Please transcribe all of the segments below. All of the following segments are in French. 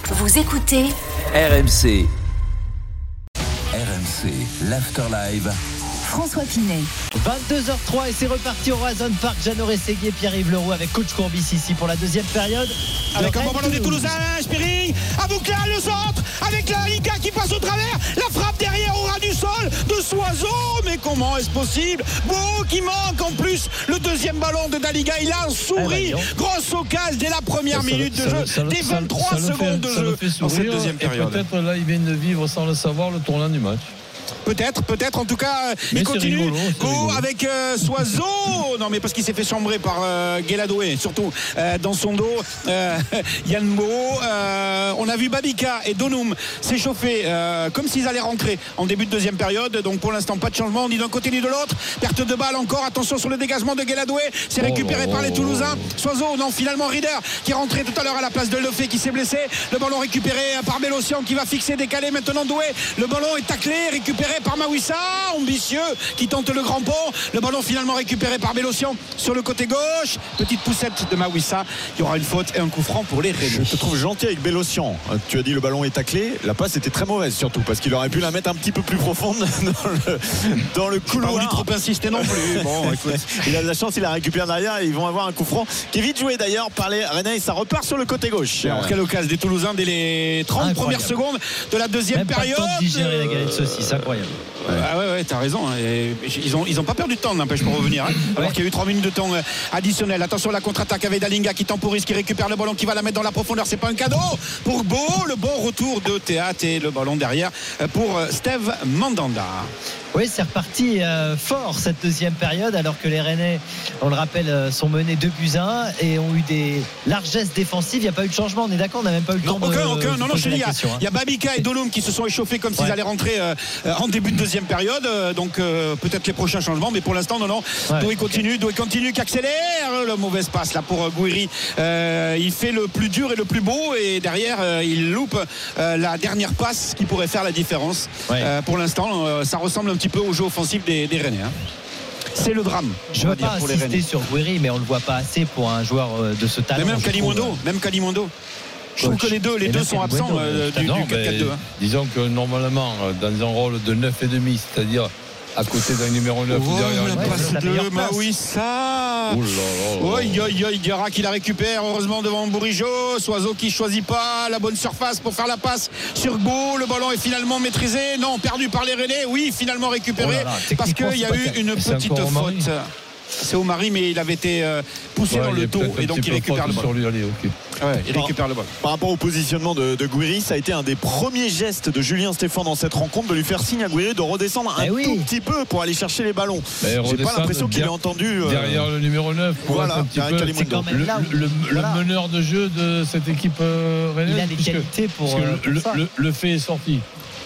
Vous écoutez RMC. RMC, l'After Live. François Pinet. 22h03 et c'est reparti au Horizon Park. Jeannot Rességuier, Pierre-Yves Leroux avec coach Courbis ici pour la deuxième période. Avec un bon ballon des Toulousains, Spiring, Aboukla, le centre, avec la Liga qui passe au travers, la frappe derrière au ras du sol de Soiseau, mais comment est-ce possible? Beau qui manque en plus le deuxième ballon de Daliga, il a un sourire, grosse occasion dès la première minute de jeu, dès 23 secondes de jeu dans cette deuxième période. Peut-être là, il vient de vivre sans le savoir le tournant du match. Peut-être, en tout cas, il continue. Beau avec Soiseau. Non, mais parce qu'il s'est fait chambrer par Guéladoué, surtout dans son dos. Yann Mo. On a vu Babika et Donum s'échauffer comme s'ils allaient rentrer en début de deuxième période. Donc pour l'instant, pas de changement ni d'un côté ni de l'autre. Perte de balle encore. Attention sur le dégagement de Guéladoué. C'est récupéré par les Toulousains. Soiseau, non, finalement Rieder qui est rentré tout à l'heure à la place de Lefebvre qui s'est blessé. Le ballon récupéré par Bélocian qui va fixer, décaler maintenant Doué. Le ballon est taclé, récupéré par Mawissa, ambitieux, qui tente le grand pont. Le ballon finalement récupéré par Bélocian sur le côté gauche. Petite poussette de Mawissa. Il y aura une faute et un coup franc pour les Rennais. Je te trouve gentil avec Bélocian. Tu as dit le ballon est taclé. La passe était très mauvaise surtout parce qu'il aurait pu la mettre un petit peu plus profonde dans le couloir. Pas voulu trop insister non plus. Bon, écoute. Il a de la chance, il la récupère derrière et ils vont avoir un coup franc qui est vite joué d'ailleurs par les Rennais. Ça repart sur le côté gauche. Alors, quelle occasion des Toulousains dès les 30 premières secondes de la deuxième même période. Pas le temps de digérer la galette de saucisse, incroyable. Ah ouais, t'as raison. Ils ont pas perdu de temps, n'empêche, pour revenir. Alors qu'il y a eu 3 minutes de temps additionnel. Attention à la contre-attaque avec Dalinga qui temporise, qui récupère le ballon, qui va la mettre dans la profondeur. C'est pas un cadeau pour Beau. Le bon retour de Théâtre et le ballon derrière pour Steve Mandanda. Oui, c'est reparti fort cette deuxième période alors que les Rennais, on le rappelle, sont menés 2-1 et ont eu des largesses défensives. Il n'y a pas eu de changement, on est d'accord, on n'a même pas eu le temps aucun. Non, je dis, il y a Babika et Dolum qui se sont échauffés comme s'ils allaient rentrer en début de deuxième période. Donc peut-être les prochains changements, mais pour l'instant, non. Doué continue, qui accélère. Le mauvaise passe là pour Gouiri. Il fait le plus dur et le plus beau et derrière, il loupe la dernière passe qui pourrait faire la différence. Pour l'instant, ça ressemble un petit peu au jeu offensif des Rennais. C'est le drame. Je ne veux pas insister sur Gouiri, mais on ne le voit pas assez pour un joueur de ce talent. Mais même Kalimondo. Je trouve que les deux sont absents du 4-4-2. Disons que normalement, dans un rôle de 9,5, c'est-à-dire à côté d'un numéro 9 derrière la passe de Mawissa. Diarra qui la récupère heureusement devant Bourigeaud. Soiseau qui choisit pas la bonne surface pour faire la passe sur Beau. Le ballon est finalement maîtrisé. Non, perdu par les Rennais. Oui, finalement récupéré parce qu'il y a eu une petite faute. C'est Omari, mais il avait été poussé dans le dos et donc il récupère le ballon. Il récupère le ballon. Par rapport au positionnement de Gouiri, ça a été un des premiers gestes de Julien Stéphan dans cette rencontre de lui faire signe à Gouiri de redescendre un tout petit peu pour aller chercher les ballons. J'ai pas l'impression qu'il ait entendu derrière le numéro 9 pour être un petit peu le meneur de jeu de cette équipe rennaise. Il a des qualités pour le fait est sorti.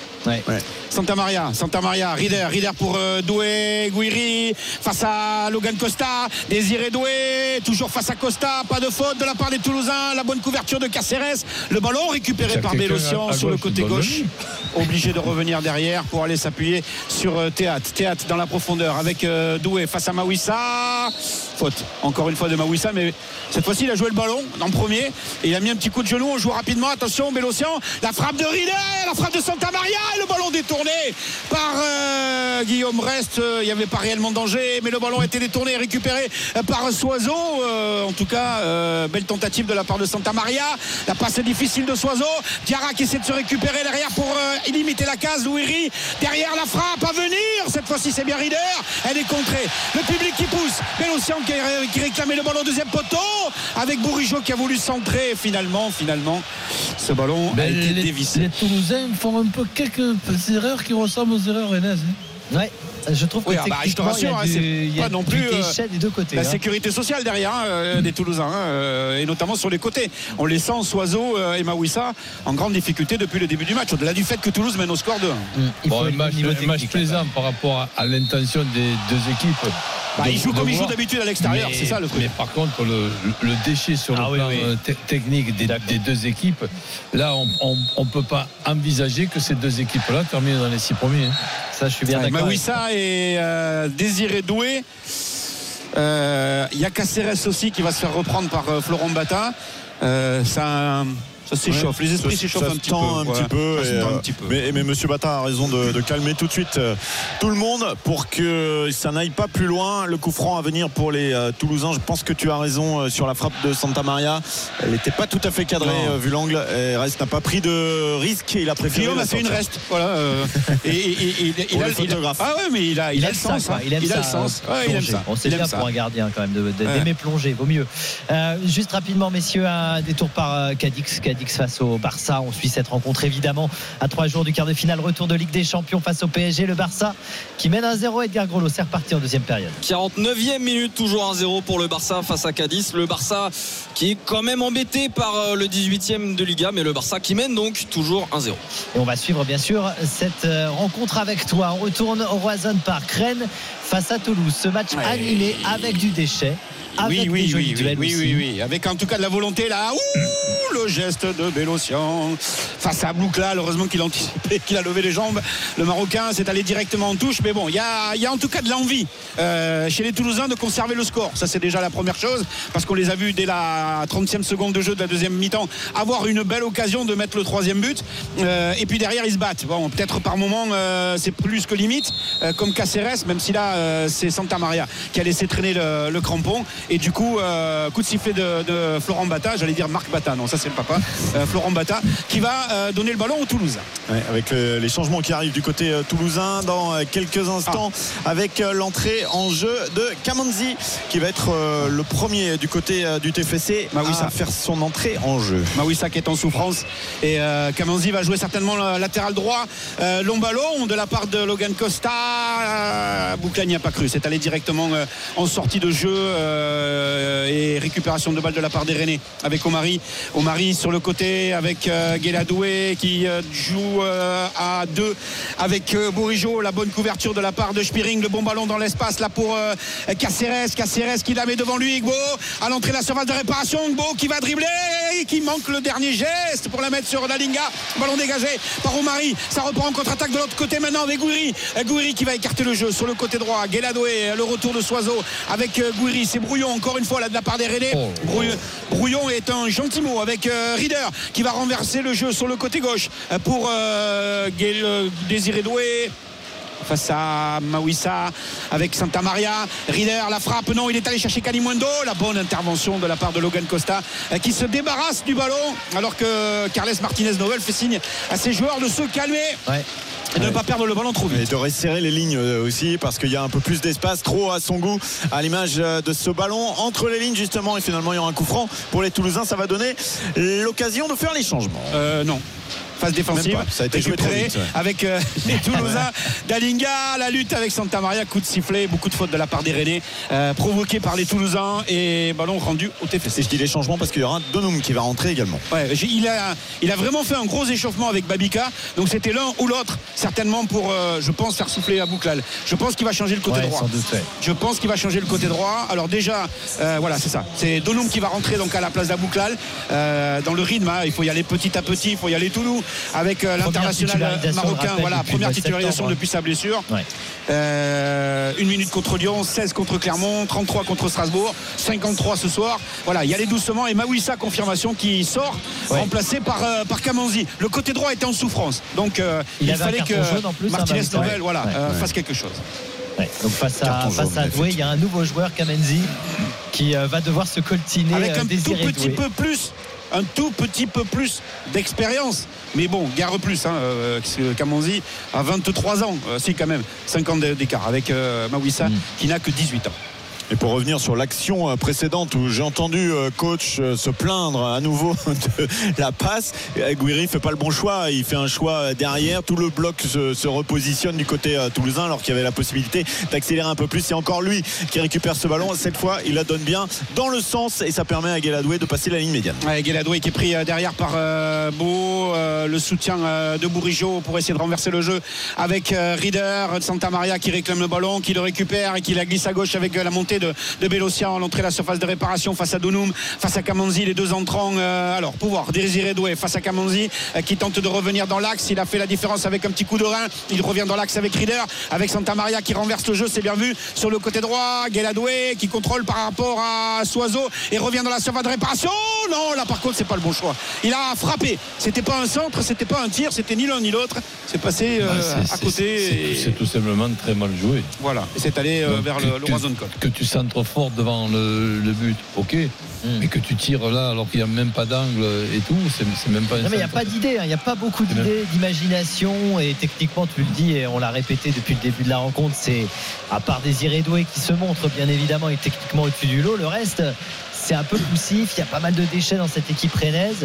Santa Maria, Rieder pour Doué, Gouiri face à Logan Costa, Désiré Doué toujours face à Costa, pas de faute de la part des Toulousains, la bonne couverture de Caceres, le ballon récupéré par Bélocian sur le côté gauche, obligé de revenir derrière pour aller s'appuyer sur Théâtre dans la profondeur avec Doué face à Mawissa, faute encore une fois de Mawissa, mais cette fois-ci il a joué le ballon en premier et il a mis un petit coup de genou. On joue rapidement, attention Bélocian, la frappe de Rieder, la frappe de Santa Maria et le ballon détourné par Guillaume Rest. Il n'y avait pas réellement danger, mais le ballon a été détourné et récupéré par Soiseau. En tout cas, belle tentative de la part de Santa Maria. La passe est difficile de Soiseau. Diarra qui essaie de se récupérer derrière pour limiter la case. Louiri derrière, la frappe à venir. Cette fois-ci, c'est bien Rieder. Elle est contrée. Le public qui pousse. Bélocian qui réclamait le ballon au deuxième poteau avec Bourigeaud qui a voulu centrer. Finalement, ce ballon a été dévissé. Les Toulousains font un peu quelques erreurs qui ressemblent aux erreurs rennaises. Ouais, je trouve que je te rassure, c'est pas non plus des deux côtés. La sécurité sociale derrière des Toulousains et notamment sur les côtés. On les sent Soiseau et Mawissa en grande difficulté depuis le début du match, au-delà du fait que Toulouse mène au score 2-1. Un match plaisant par rapport à l'intention des deux équipes. Ils jouent comme ils jouent d'habitude à l'extérieur, c'est ça le truc. Mais par contre, le déchet sur le plan technique des deux équipes, là, on ne peut pas envisager que ces deux équipes-là terminent dans les 6 premiers. Ça, je suis bien d'accord. Mawissa et Désiré Doué. Il y a Caceres aussi qui va se faire reprendre par Florent Bata. Ça s'échauffe, les esprits s'échauffent un petit peu. Mais monsieur Bata a raison de calmer tout de suite tout le monde pour que ça n'aille pas plus loin. Le coup franc à venir pour les Toulousains. Je pense que tu as raison sur la frappe de Santa Maria. Elle n'était pas tout à fait cadrée vu l'angle. Reste n'a pas pris de risque et il a préféré. Guillaume a fait une reste. Voilà. Il a le photographe. Ah ouais, mais il a le sens. Il a le sens. Il aime ça. On sait bien pour un gardien quand même d'aimer plonger. Vaut mieux. Juste rapidement, messieurs, un détour par Cadix face au Barça. On suit cette rencontre évidemment à 3 jours du quart de finale, retour de Ligue des Champions face au PSG. Le Barça qui mène 1-0. Edgar Groslo, c'est reparti en deuxième période. 49e minute, toujours 1-0 pour le Barça face à Cadiz. Le Barça qui est quand même embêté par le 18e de Liga, mais le Barça qui mène donc toujours 1-0. Et on va suivre bien sûr cette rencontre avec toi. On retourne au Roazhon Park. Rennes face à Toulouse. Ce match animé avec du déchet. Oui. Avec en tout cas de la volonté là. Le geste de Bélocian face à Boukla. Heureusement qu'il a anticipé, qu'il a levé les jambes. Le Marocain s'est allé directement en touche. Mais bon, il y a en tout cas de l'envie chez les Toulousains de conserver le score. Ça, c'est déjà la première chose. Parce qu'on les a vus dès la 30e seconde de jeu de la deuxième mi-temps avoir une belle occasion de mettre le 3e but. Et puis derrière, ils se battent. Bon, peut-être par moment, c'est plus que limite. Comme Caceres, même si là, c'est Santa Maria qui a laissé traîner le crampon. Et du coup, coup de sifflet de Florent Bata, j'allais dire Marc Bata, non, ça c'est le papa, Florent Bata, qui va donner le ballon aux Toulousains. Avec les changements qui arrivent du côté toulousain dans quelques instants, avec l'entrée en jeu de Kamanzi, qui va être le premier du côté du TFC à faire son entrée en jeu. Mawissa qui est en souffrance et Kamanzi va jouer certainement latéral droit. Long ballon de la part de Logan Costa. Boukla n'y a pas cru, c'est allé directement en sortie de jeu. Et récupération de balle de la part des Rennais avec Omari sur le côté avec Guéladoué qui joue à 2 avec Bourigeaud. La bonne couverture de la part de Spiring, le bon ballon dans l'espace là pour Caceres qui la met devant lui. Gbo à l'entrée de la surface de réparation, Gbo qui va dribbler et qui manque le dernier geste pour la mettre sur Dalinga. Ballon dégagé par Omari, ça reprend en contre-attaque de l'autre côté maintenant avec Gouiri qui va écarter le jeu sur le côté droit. Guéladoué, le retour de Soiseau avec Gouiri, c'est Brouillon encore une fois là de la part des Rennais. Brouillon est un gentil mot avec Rieder qui va renverser le jeu sur le côté gauche pour Désiré Doué face à Mawissa avec Santa Maria. Rieder, la frappe, non, il est allé chercher Kalimundo. La bonne intervention de la part de Logan Costa qui se débarrasse du ballon alors que Carles Martinez-Novel fait signe à ses joueurs de se calmer. Et de ne pas perdre le ballon trop vite. Et de resserrer les lignes aussi parce qu'il y a un peu plus d'espace, trop à son goût, à l'image de ce ballon entre les lignes justement. Et finalement il y aura un coup franc pour les Toulousains. Ça va donner l'occasion de faire les changements. Non. Phase défensive, ça a été joué très vite, avec les Toulousains. Dalinga, la lutte avec Santa Maria, coup de sifflet, beaucoup de fautes de la part des Rennais, provoquées par les Toulousains et ballon rendu au TFC. Je dis les changements parce qu'il y aura Donoum qui va rentrer également. Il a vraiment fait un gros échauffement avec Babika, donc c'était l'un ou l'autre certainement pour, je pense, faire souffler à Bouklal. Je pense qu'il va changer le côté droit. Je pense qu'il va changer le côté droit. Alors déjà, voilà, c'est ça. C'est Donoum qui va rentrer donc à la place d'Abouklal dans le rythme. Il faut y aller petit à petit, il faut y aller tout doux. Avec l'international marocain, première titularisation depuis sa blessure. 1 minute contre Lyon, 16 contre Clermont, 33 contre Strasbourg, 53 ce soir. Voilà, il y allait doucement et Mawissa, confirmation, qui sort, remplacé par Kamanzi. Le côté droit était en souffrance, donc il fallait que Martinez-Novel fasse quelque chose. Donc face à Doué, il y a un nouveau joueur, Kamanzi, qui va devoir se coltiner avec un tout petit peu plus d'expérience. Mais bon, gare plus, Kamanzi a 23 ans, c'est quand même 5 ans d'écart avec Mawissa qui n'a que 18 ans. Et pour revenir sur l'action précédente où j'ai entendu coach se plaindre à nouveau de la passe, Gouiri fait pas le bon choix, il fait un choix derrière, tout le bloc se repositionne du côté toulousain alors qu'il y avait la possibilité d'accélérer un peu plus. C'est encore lui qui récupère ce ballon, cette fois il la donne bien dans le sens et ça permet à Guéladoué de passer la ligne médiane. Guéladoué qui est pris derrière par Beau, le soutien de Bourigeaud pour essayer de renverser le jeu avec Rieder, Santa Maria qui réclame le ballon, qui le récupère et qui la glisse à gauche avec la montée de Bélossia à l'entrée de la surface de réparation face à Dounoum, face à Kamanzi, les deux entrants. Alors pouvoir Désiré Doué face à Kamanzi qui tente de revenir dans l'axe. Il a fait la différence avec un petit coup de rein. Il revient dans l'axe avec Rieder, avec Santa Maria qui renverse le jeu, c'est bien vu sur le côté droit. Guéladoué qui contrôle par rapport à Soiseau et revient dans la surface de réparation. Non, là par contre c'est pas le bon choix. Il a frappé, c'était pas un centre, c'était pas un tir, c'était ni l'un ni l'autre, c'est passé à côté. C'est tout simplement très mal joué. Voilà, et c'est allé vers le Roison Code. Que tu centres fort devant le but, ok, mais que tu tires là alors qu'il n'y a même pas d'angle et tout, c'est même pas. Non mais il n'y a pas d'idée, il n'y a pas beaucoup d'idées, d'imagination, et techniquement tu le dis et on l'a répété depuis le début de la rencontre, c'est à part Désiré Doué qui se montre bien évidemment et techniquement au-dessus du lot, le reste c'est un peu poussif, il y a pas mal de déchets dans cette équipe rennaise.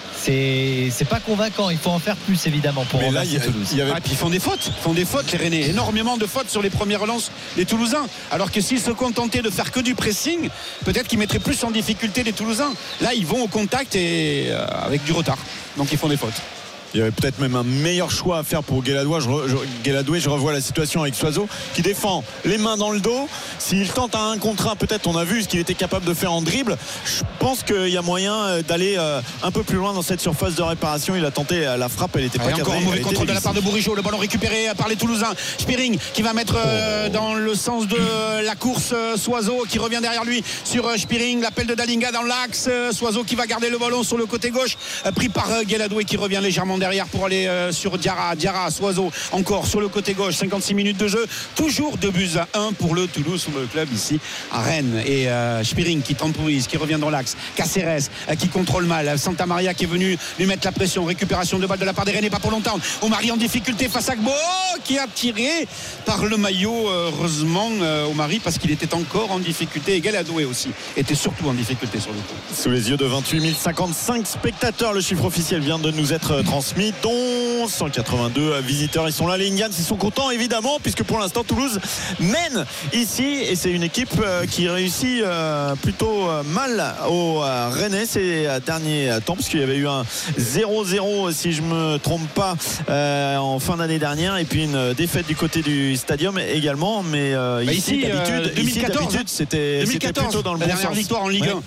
C'est pas convaincant, il faut en faire plus évidemment pour renverser Toulouse. Et puis ils font des fautes les Rennais, énormément de fautes sur les premières relances des Toulousains, alors que s'ils se contentaient de faire que du pressing, peut-être qu'ils mettraient plus en difficulté les Toulousains. Là ils vont au contact et avec du retard, donc ils font des fautes. Il y avait peut-être même un meilleur choix à faire pour Guéladoué. Je revois la situation avec Soiseau qui défend les mains dans le dos. S'il tente un contre un, peut-être on a vu ce qu'il était capable de faire en dribble. Je pense qu'il y a moyen d'aller un peu plus loin dans cette surface de réparation. Il a tenté la frappe, elle n'était pas cadrée. Encore un mauvais contrôle de la part de Bourigeaud. Le ballon récupéré par les Toulousains. Spiring qui va mettre dans le sens de la course. Soiseau qui revient derrière lui sur Spiring. L'appel de Dalinga dans l'axe. Soiseau qui va garder le ballon sur le côté gauche, pris par Guéladoué qui revient légèrement derrière pour aller sur Diarra. Soiseau encore sur le côté gauche. 56 minutes de jeu, toujours 2-1 pour le Toulouse Football Club ici à Rennes. Et Spiring qui temporise, qui revient dans l'axe. Caceres qui contrôle mal. Santa Maria qui est venu lui mettre la pression. Récupération de balle de la part des Rennais, pas pour longtemps. Omari en difficulté face à Gbo qui a tiré par le maillot, heureusement Omari, parce qu'il était encore en difficulté. Et Guéladoué aussi était surtout en difficulté sur le coup. Sous les yeux de 28 055 spectateurs, le chiffre officiel vient de nous être transmis, dont 182 visiteurs. Ils sont là, les Indians, ils sont contents évidemment, puisque pour l'instant Toulouse mène ici, et c'est une équipe qui réussit plutôt mal au Rennais ces derniers temps, parce qu'il y avait eu un 0-0 si je me trompe pas en fin d'année dernière, et puis une défaite du côté du stadium également, mais ici d'habitude 2014 c'était plutôt dans le la bon dernière sens. victoire en Ligue 1.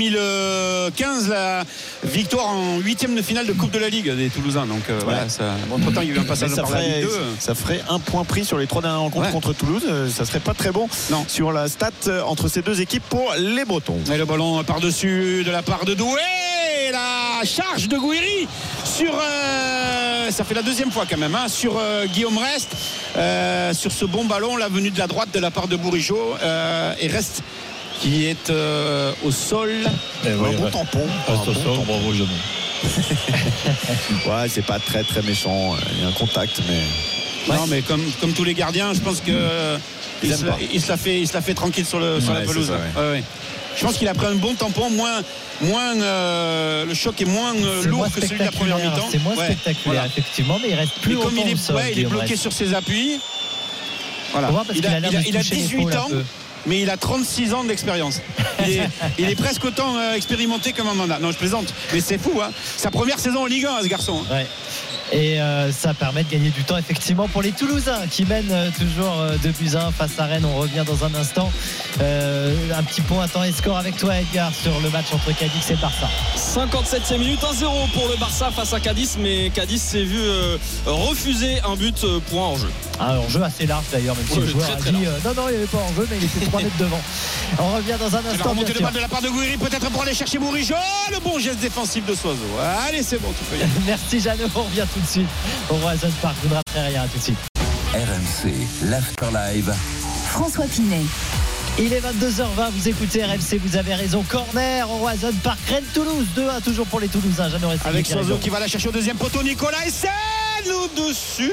2015 la victoire en 8e de finale de Coupe de la Ligue des Toulousains. Donc voilà, entre temps il y a eu un passage par la Ligue 2. Ça ferait un point pris sur les 3 dernières rencontres contre Toulouse. Ça serait pas très bon sur la stat entre ces deux équipes pour les Bretons. Et le ballon par-dessus de la part de Doué, la charge de Gouiri sur ça fait la deuxième fois quand même sur Guillaume Rest, sur ce bon ballon, la venue de la droite de la part de Bourigeaud, et Rest qui est au sol. Un bon tampon. Reste au sol, bravo Jean. Ouais, c'est pas très très méchant. Il y a un contact, mais non, mais comme tous les gardiens, je pense que il se la fait tranquille sur la pelouse. Ouais. Je pense qu'il a pris un bon tampon, le choc est moins lourd que celui de la première mi-temps. C'est moins spectaculaire, effectivement, mais il reste plus longtemps au sol. Il est bloqué sur ses appuis. Voilà. Il a 18 ans. Mais il a 36 ans d'expérience. Il est presque autant expérimenté que Mandanda. Non, je plaisante. Mais c'est fou, sa première saison en Ligue 1, ce garçon. Ouais. Et ça permet de gagner du temps effectivement pour les Toulousains qui mènent toujours 2-1 face à Rennes. On revient dans un instant. Un petit point à temps et score avec toi Edgar sur le match entre Cadix et Barça. 57e minute, 1-0 pour le Barça face à Cadiz, mais Cadiz s'est vu refuser un but pour un hors-jeu. Un hors-jeu assez large d'ailleurs, même si le joueur a dit non, il n'y avait pas hors-jeu, mais il était 3 mètres devant. On revient dans un instant. Remonter le bal de la part de Gouiri, peut-être pour aller chercher Bourigeau. Le bon geste défensif de Soiseau. Allez, c'est bon, tu peux y aller. Merci Jeannot, on revient tout de suite au Roison Park. Vous ne raterez rien, tout de suite. RMC, l'Afterlive. François Pinet. Il est 22h20, vous écoutez RMC, vous avez raison. Corner au Roison Park, Rennes-Toulouse, 2-1 toujours pour les Toulousains. Jeannot Restig avec Soiseau qui va la chercher au deuxième poteau. Nicolas Essel au-dessus.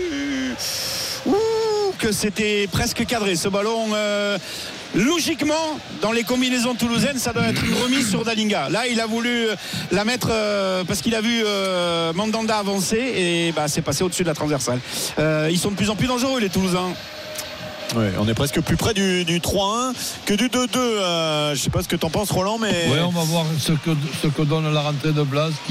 Que c'était presque cadré ce ballon. Logiquement, dans les combinaisons toulousaines, ça doit être une remise sur Dalinga. Là, il a voulu la mettre parce qu'il a vu Mandanda avancer et c'est passé au-dessus de la transversale. Ils sont de plus en plus dangereux, les Toulousains. Ouais, on est presque plus près du 3-1 que du 2-2. Je sais pas ce que t'en penses, Roland, mais ouais, on va voir ce que donne la rentrée de Blas qui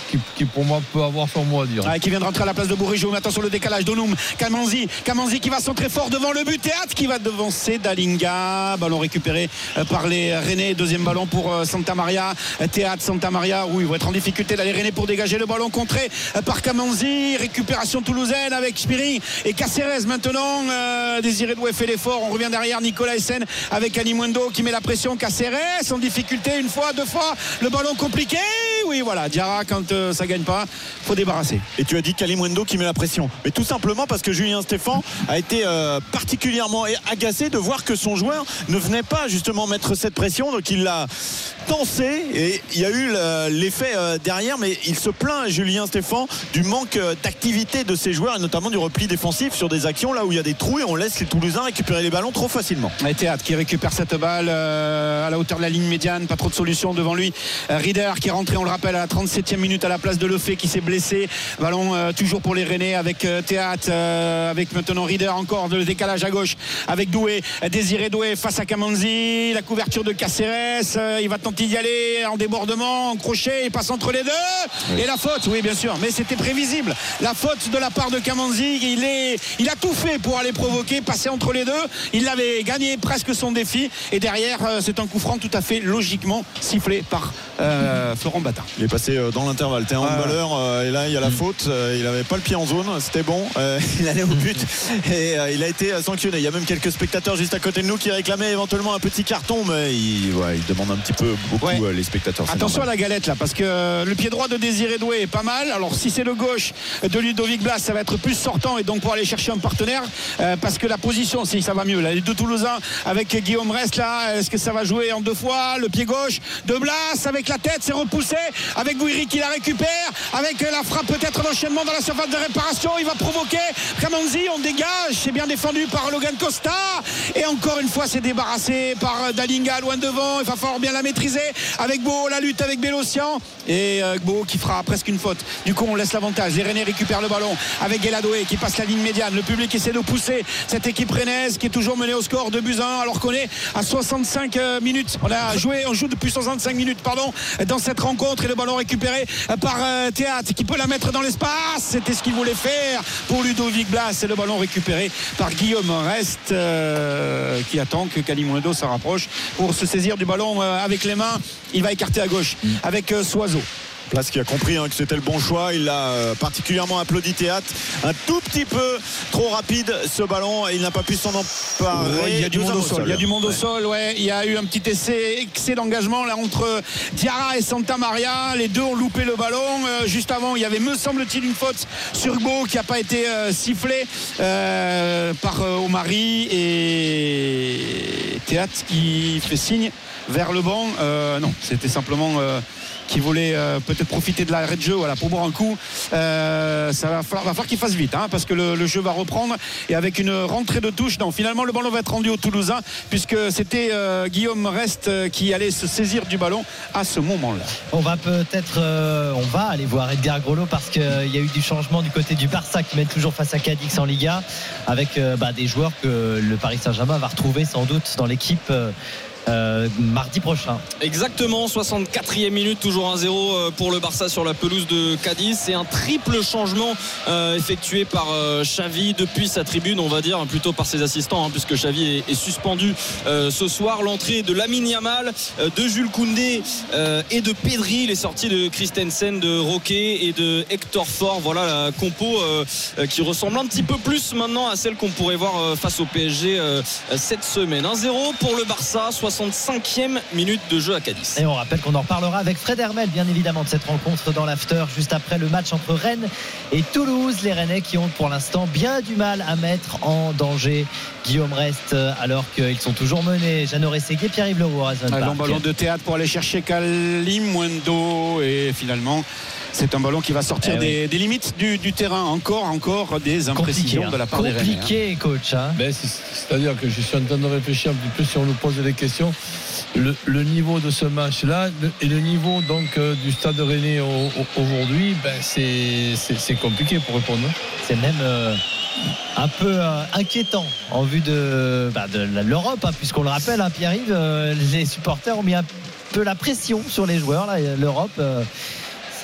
qui pour moi peut avoir son mot à dire. Qui vient de rentrer à la place de Bourigeau. Mais attention le décalage. Donoum, Kamanzi qui va centrer fort devant le but. Théâtre qui va devancer Dalinga. Ballon récupéré par les Rennais. Deuxième ballon pour Santa Maria. Théâtre, Santa Maria. Oui, ils vont être en difficulté là les Rennais pour dégager le ballon contré par Kamanzi. Récupération toulousaine avec Spiring et Caceres maintenant. Désiré Doué fait l'effort. On revient derrière. Nicolas Essen avec Animundo qui met la pression. Caceres en difficulté une fois, deux fois. Le ballon compliqué. Oui, voilà. Diarra, quand ça gagne pas, faut débarrasser. Et tu as dit Kalimundo qui met la pression. Mais tout simplement parce que Julien Stéphan a été particulièrement agacé de voir que son joueur ne venait pas justement mettre cette pression. Donc il l'a tensé et il y a eu l'effet derrière. Mais il se plaint, Julien Stéphan, du manque d'activité de ses joueurs et notamment du repli défensif sur des actions là où il y a des trous et on laisse les Toulousains récupérer les ballons trop facilement. Et Théâtre qui récupère cette balle à la hauteur de la ligne médiane. Pas trop de solutions devant lui. Rieder qui est rentré, on le rappelle, à la 37e minute à la place de Lefebvre qui s'est blessé. Ballon toujours pour les Rennais avec Théâtre, avec maintenant Rieder encore, le décalage à gauche avec Doué, Désiré Doué face à Kamanzi, la couverture de Caceres, il va tenter d'y aller en débordement, en crochet, il passe entre les deux. Oui. Et la faute, oui bien sûr, mais c'était prévisible. La faute de la part de Kamanzi, il a tout fait pour aller provoquer, passer entre les deux. Il avait gagné presque son défi et derrière c'est un coup franc tout à fait logiquement sifflé par Florent Batard. Il est passé dans l'intervalle. T'es un handballeur et là il y a la faute. Il n'avait pas le pied en zone, c'était bon. Il allait au but et il a été sanctionné. Il y a même quelques spectateurs juste à côté de nous qui réclamaient éventuellement un petit carton, mais il demande un petit peu beaucoup les spectateurs. Attention à la galette là, parce que le pied droit de Désiré Doué est pas mal. Alors si c'est le gauche de Ludovic Blas, ça va être plus sortant et donc pour aller chercher un partenaire parce que la position, si ça va mieux là, les deux Toulousains avec Guillaume Rest là, est-ce que ça va jouer en deux fois? Le pied gauche de Blas avec la tête, c'est repoussé avec Guiri qui la récupère, avec la frappe peut-être d'enchaînement dans la surface de réparation, il va provoquer Kamanzi, on dégage, c'est bien défendu par Logan Costa et encore une fois c'est débarrassé par Dalinga loin devant, il va falloir bien la maîtriser avec Beau, la lutte avec Bélocian et Beau qui fera presque une faute. Du coup on laisse l'avantage, les Rennais récupèrent le ballon avec Guéladoué qui passe la ligne médiane, le public essaie de pousser cette équipe rennaise qui est toujours menée au score 2-1 alors qu'on est à 65 minutes, on joue depuis 65 minutes dans cette rencontre et le ballon récupéré par Théâtre qui peut la mettre dans l'espace, c'était ce qu'il voulait faire pour Ludovic Blas et le ballon récupéré par Guillaume Rest qui attend que Kalimundo se rapproche pour se saisir du ballon avec les mains. Il va écarter à gauche avec Soiseau. Place qui a compris que c'était le bon choix. Il a particulièrement applaudi Théâtre. Un tout petit peu trop rapide ce ballon et il n'a pas pu s'en emparer. Il y a du monde au sol. Il y a du monde au sol. Ouais. Il y a eu un petit excès d'engagement là entre Diarra et Santa Maria. Les deux ont loupé le ballon. Juste avant, il y avait, me semble-t-il, une faute sur Beau qui n'a pas été sifflée par Omari et Théâtre qui fait signe vers le banc. Non, c'était simplement qui voulait peut-être profiter de l'arrêt de jeu pour boire un coup. Ça va falloir qu'il fasse vite parce que le jeu va reprendre et avec une rentrée de touche, non, finalement le ballon va être rendu aux Toulousains puisque c'était Guillaume Rest qui allait se saisir du ballon à ce moment-là. On va aller voir Edgar Groslo parce qu'il y a eu du changement du côté du Barça qui mène toujours face à Cadix en Liga avec des joueurs que le Paris Saint-Germain va retrouver sans doute dans l'équipe mardi prochain. Exactement, 64e minute, toujours 1-0 pour le Barça sur la pelouse de Cadiz. C'est un triple changement effectué par Xavi depuis sa tribune, on va dire, plutôt par ses assistants puisque Xavi est suspendu ce soir. L'entrée de Lamine Yamal, de Jules Koundé et de Pedri, les sorties de Christensen, de Roquet et de Hector Fort. Voilà la compo qui ressemble un petit peu plus maintenant à celle qu'on pourrait voir face au PSG cette semaine. 1-0 pour le Barça, 65e minute de jeu à Cadiz. Et on rappelle qu'on en reparlera avec Fred Hermel bien évidemment de cette rencontre dans l'after juste après le match entre Rennes et Toulouse. Les Rennais qui ont pour l'instant bien du mal à mettre en danger Guillaume Rest alors qu'ils sont toujours menés. Jeannot Rességuier, Pierre-Yves Leroux. Long ballon de Théâtre pour aller chercher Kalimundo et finalement c'est un ballon qui va sortir des limites du terrain. Encore des imprécisions de la part des Rennais. Compliqué, coach. C'est-à-dire que je suis en train de réfléchir un petit peu si on nous pose des questions. Le niveau de ce match-là et le niveau donc du Stade Rennais aujourd'hui, c'est compliqué pour répondre. C'est même un peu inquiétant en vue de l'Europe, puisqu'on le rappelle, Pierre-Yves, les supporters ont mis un peu la pression sur les joueurs. Là, l'Europe.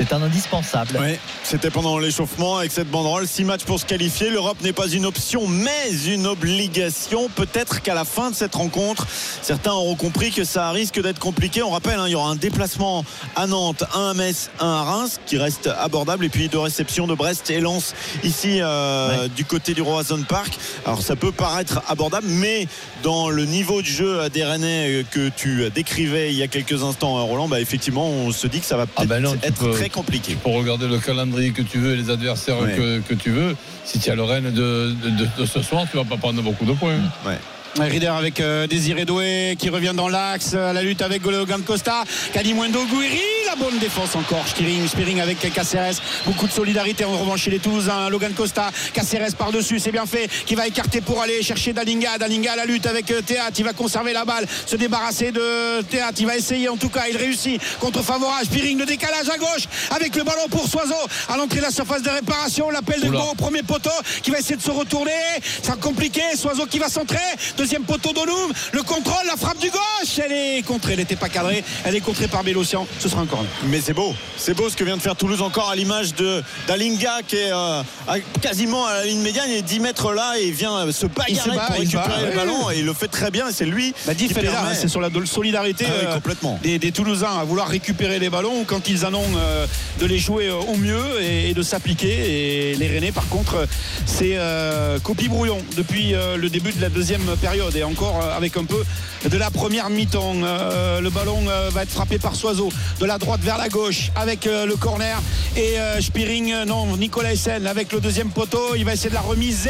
C'est un indispensable. Ouais, c'était pendant l'échauffement avec cette banderole. 6 matchs pour se qualifier. L'Europe n'est pas une option, mais une obligation. Peut-être qu'à la fin de cette rencontre, certains auront compris que ça risque d'être compliqué. On rappelle, il y aura un déplacement à Nantes, un à Metz, un à Reims, qui reste abordable, et puis 2 réceptions de Brest et Lens ici du côté du Roazhon Park. Alors ça peut paraître abordable, mais dans le niveau de jeu des Rennais que tu décrivais il y a quelques instants, Roland, effectivement, on se dit que ça va peut-être être très compliqué. Pour regarder le calendrier que tu veux et les adversaires que tu veux, si tu as le Rennes de ce soir, tu vas pas prendre beaucoup de points. Ouais. Rieder avec Désiré Doué qui revient dans l'axe, la lutte avec Logan Costa, Kalimundo, Gouiri, la bonne défense encore, Spiring avec Caceres, beaucoup de solidarité en revanche chez les Toulousains. Logan Costa, Caceres par-dessus, c'est bien fait, qui va écarter pour aller chercher Dalinga à la lutte avec Théat, il va conserver la balle, se débarrasser de Théat, il va essayer, en tout cas il réussit, contre favorable, Spiring, le décalage à gauche avec le ballon pour Soiseau à l'entrée de la surface de réparation, l'appel de Go au premier poteau qui va essayer de se retourner, c'est compliqué, Soiseau qui va centrer, deuxième poteau d'Onum, le contrôle, la frappe du gauche, elle est contrée, elle n'était pas cadrée, elle est contrée par Bélocian, ce sera encore. Mais c'est beau ce que vient de faire Toulouse, encore à l'image de Dalinga qui est quasiment à la ligne médiane, il est 10 mètres là et vient se bagarrer pour récupérer le ballon, et il le fait très bien, et c'est lui qui permet. C'est sur la solidarité complètement. des Toulousains à vouloir récupérer les ballons quand ils en ont, de les jouer au mieux et de s'appliquer, et les Rennais par contre c'est copie brouillon depuis le début de la deuxième période, et encore avec un peu de la première mi-temps. Le ballon va être frappé par Soiseau de la droite vers la gauche avec le corner, et Spiring, Nicolas Essen avec le deuxième poteau, il va essayer de la remiser,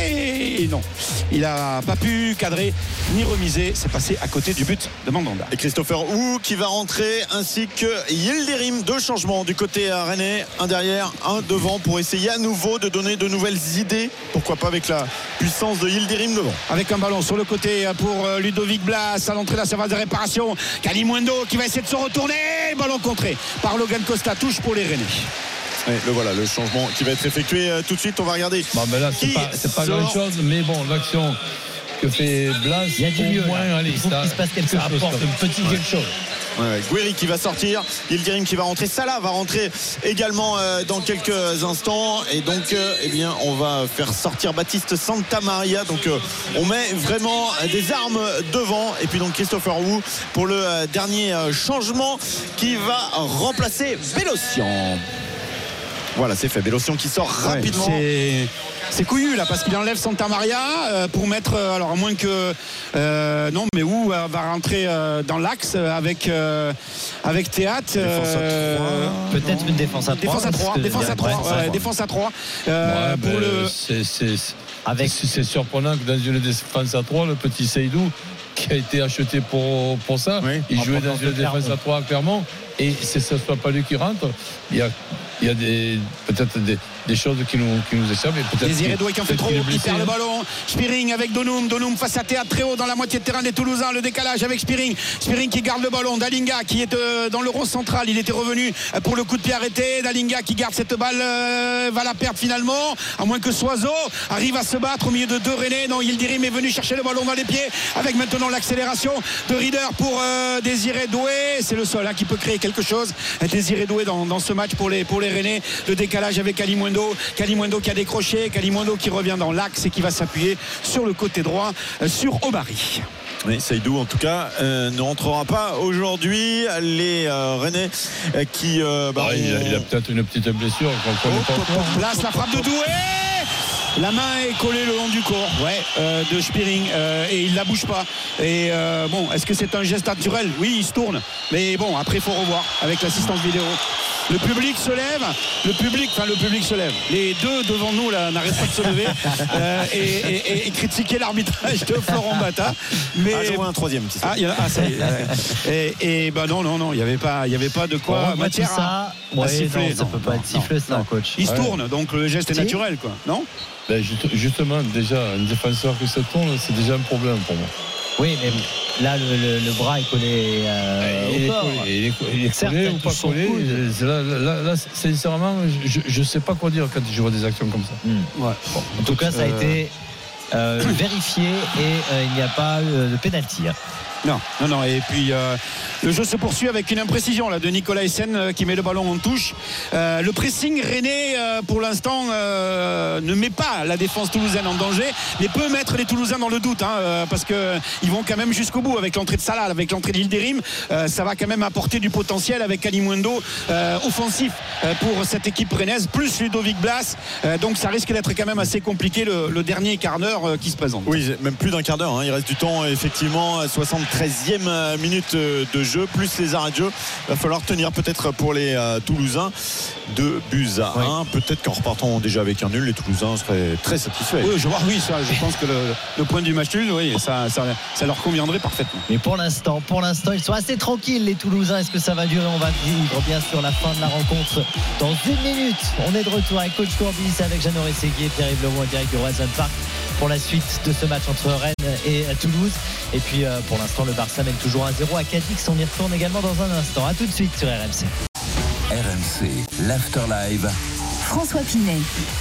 et non, il n'a pas pu cadrer ni remiser, c'est passé à côté du but de Mandanda. Et Christopher Hou qui va rentrer, ainsi que Yildirim. 2 changements du côté rennais, un derrière, un devant, pour essayer à nouveau de donner de nouvelles idées, pourquoi pas avec la puissance de Yildirim devant. Avec un ballon sur le côté pour Ludovic Blas à l'entrée de la surface de réparation, Kalimundo qui va essayer de se retourner, ballon contré par Logan Costa, touche pour les Rennais. Et le changement qui va être effectué tout de suite, on va regarder. Mais là c'est pas grand chose, mais bon, l'action que fait Blas, il y a du mieux, il faut qu'il se passe quelque chose, apporte un petit quelque chose. Gouiri qui va sortir, Yildirim qui va rentrer, Salah va rentrer également dans quelques instants, et donc on va faire sortir Baptiste Santamaria, donc on met vraiment des armes devant, et puis donc Christopher Hou pour le dernier changement qui va remplacer Bélocian. Voilà, c'est fait, Bélocian qui sort rapidement. C'est couillu là, parce qu'il enlève Santamaria pour mettre, alors à moins que non, mais où va rentrer dans l'axe avec Théat, peut-être une défense à 3, défense à 3 pour le c'est surprenant que dans une défense à 3, le petit Seydou qui a été acheté pour ça, il jouait dans une défense à 3 à Clermont, et ce ne soit pas lui qui rentre. Il y a peut-être des choses qui nous échappent. Désiré Doué qui en fait trop, il perd le ballon. Spiring avec Donum face à Théat, très haut dans la moitié de terrain des Toulousains, le décalage avec Spiring qui garde le ballon, Dalinga qui est dans le rond central, il était revenu pour le coup de pied arrêté, Dalinga qui garde cette balle, va la perdre finalement, à moins que Soiseau arrive à se battre au milieu de 2 Rennais. Non, Yildirim est venu chercher le ballon dans les pieds, avec maintenant l'accélération de Rieder pour Désiré Doué, c'est le seul qui peut créer quelque chose, Désiré Doué dans ce match pour les Rennais. Le décalage avec Kalimundo qui a décroché, Kalimundo qui revient dans l'axe et qui va s'appuyer sur le côté droit sur Obari. Oui, Seydou en tout cas ne rentrera pas aujourd'hui. Les Rennais qui il a peut-être une petite blessure. Place la frappe de Doué, la main est collée le long du corps de Spiring, et il la bouge pas, et est-ce que c'est un geste naturel? Oui, il se tourne, mais bon, après il faut revoir avec l'assistance vidéo. Le public se lève, les deux devant nous là n'arrêtent pas de se lever et critiquer l'arbitrage de Florent Bata. Mais j'en vois un troisième. Ça y est. Et non, il y avait pas de quoi matière à siffler. Ça peut pas être sifflé, ça, coach. Il se tourne, donc le geste est naturel, quoi, non? Justement, déjà un défenseur qui se tourne, c'est déjà un problème pour moi. Oui, mais là, le bras est collé au corps. Il est collé ou pas collé. Là, sincèrement, je ne sais pas quoi dire quand je vois des actions comme ça. En tout cas, ça a été vérifié et il n'y a pas de pénalty. Non. Et puis le jeu se poursuit avec une imprécision là, de Nicolas Essen qui met le ballon en touche. Le pressing rennais pour l'instant ne met pas la défense toulousaine en danger, mais peut mettre les Toulousains dans le doute parce qu'ils vont quand même jusqu'au bout avec l'entrée de Salah, avec l'entrée d'Yildirim. Ça va quand même apporter du potentiel avec Kalimundo offensif pour cette équipe rennaise, plus Ludovic Blas. Donc ça risque d'être quand même assez compliqué le dernier quart d'heure qui se présente. Oui, même plus d'un quart d'heure. Il reste du temps, effectivement. 73e minute de jeu, plus les arrêts de jeu. Il va falloir tenir peut-être pour les Toulousains 2 buts à 1. Peut-être qu'en repartant déjà avec un nul, les Toulousains seraient très satisfaits. Oui, je pense que le point du match nul, ça leur conviendrait parfaitement. Mais pour l'instant, ils sont assez tranquilles, les Toulousains. Est-ce que ça va durer? On va vivre bien sûr la fin de la rencontre dans 1 minute. On est de retour avec coach Courbis, avec Jeannot Rességuier, Pierre-Yves Leroux en direct du Roison Park pour la suite de ce match entre Rennes et Toulouse. Et puis pour l'instant, le Barça mène toujours 1-0 à Cadix. On y retourne également dans un instant. A tout de suite sur RMC. RMC, l'Afterlive. François Pinet.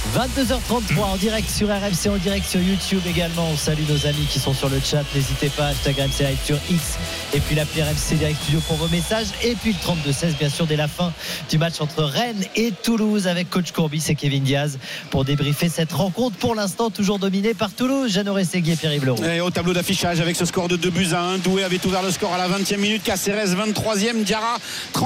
22h33 en direct sur RMC, en direct sur YouTube également. On salue nos amis qui sont sur le chat. N'hésitez pas, hashtag RMC Live sur X. Et puis l'appli RMC Direct Studio pour vos messages. Et puis le 32-16, bien sûr, dès la fin du match entre Rennes et Toulouse avec coach Courbis et Kevin Diaz pour débriefer cette rencontre. Pour l'instant, toujours dominée par Toulouse. Jeannot Rességuier, Pierre-Yves Leroux. Et au tableau d'affichage avec ce score de 2-1. Doué avait ouvert le score à la 20e minute. Caceres 23e. Diarra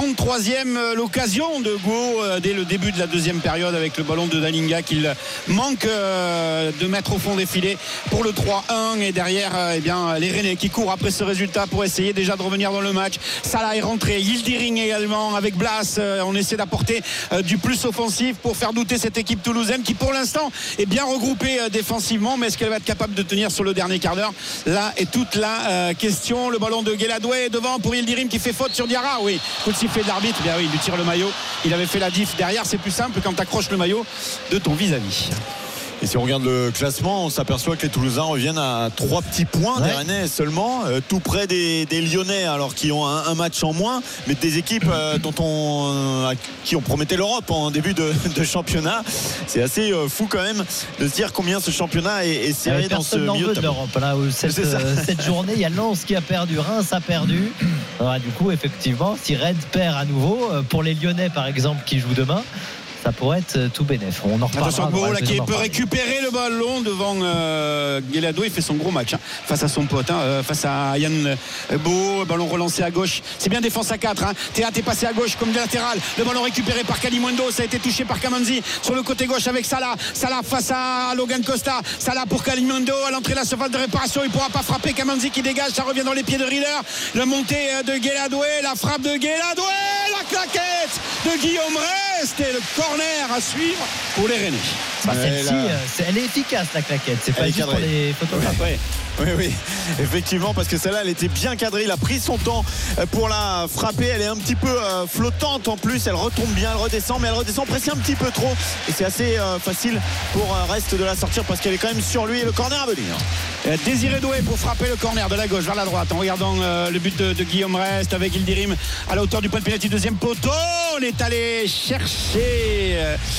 33e. L'occasion de Go dès le début de la deuxième période avec le ballon de Dalinga qu'il manque de mettre au fond des filets pour le 3-1. Et derrière les Rennais qui courent après ce résultat pour essayer déjà de revenir dans le match. Salah est rentré, Yildirim également avec Blas. On essaie d'apporter du plus offensif pour faire douter cette équipe toulousaine qui pour l'instant est bien regroupée défensivement, mais est-ce qu'elle va être capable de tenir sur le dernier quart d'heure? Là est toute la question. Le ballon de Guéladoué est devant pour Yildirim qui fait faute sur Diarra. Oui, coup de sifflet de l'arbitre. Bien oui, il lui tire le maillot. Il avait fait la diff derrière. C'est plus simple quand tu accroches le maillot de ton vis-à-vis. Et si on regarde le classement, on s'aperçoit que les Toulousains reviennent à 3 petits points des Rennais seulement, tout près des Lyonnais, alors qui ont un match en moins, mais des équipes qui ont prometté l'Europe en début de championnat. C'est assez fou quand même de se dire combien ce championnat est serré dans ce milieu de l'Europe. Là où cette journée, il y a Lens qui a perdu, Reims a perdu. Alors, du coup, effectivement, si Rennes perd à nouveau, pour les Lyonnais par exemple qui jouent demain, ça pourrait être tout bénef. On en reparlera. Attention, Goro là qui peut récupérer le ballon devant Guéladoué. Il fait son gros match face à son pote, face à Yann Beau. Ballon relancé à gauche. C'est bien défense à 4. Théat est passé à gauche comme de latéral. Le ballon récupéré par Kalimundo. Ça a été touché par Kamanzi sur le côté gauche avec Salah. Salah face à Logan Costa. Salah pour Kalimundo à l'entrée de la surface de réparation. Il ne pourra pas frapper. Kamanzi qui dégage. Ça revient dans les pieds de Rieder. La montée de Guéladoué. La frappe de Guéladoué. La claquette de Guillaume Rest. Et le corner à suivre pour les Rennais. Celle-ci, elle est efficace la claquette. C'est pas juste pour les photographes. Oui, effectivement, parce que celle-là, elle était bien cadrée. Il a pris son temps pour la frapper. Elle est un petit peu flottante en plus. Elle retombe bien, elle redescend, mais elle redescend presque un petit peu trop. Et c'est assez facile pour Rest de la sortir parce qu'elle est quand même sur lui. Et le corner à venir. Désiré Doué pour frapper le corner de la gauche vers la droite en regardant le but de Guillaume Rest avec Yildirim à la hauteur du point de pénalty, deuxième poteau. On est allé chercher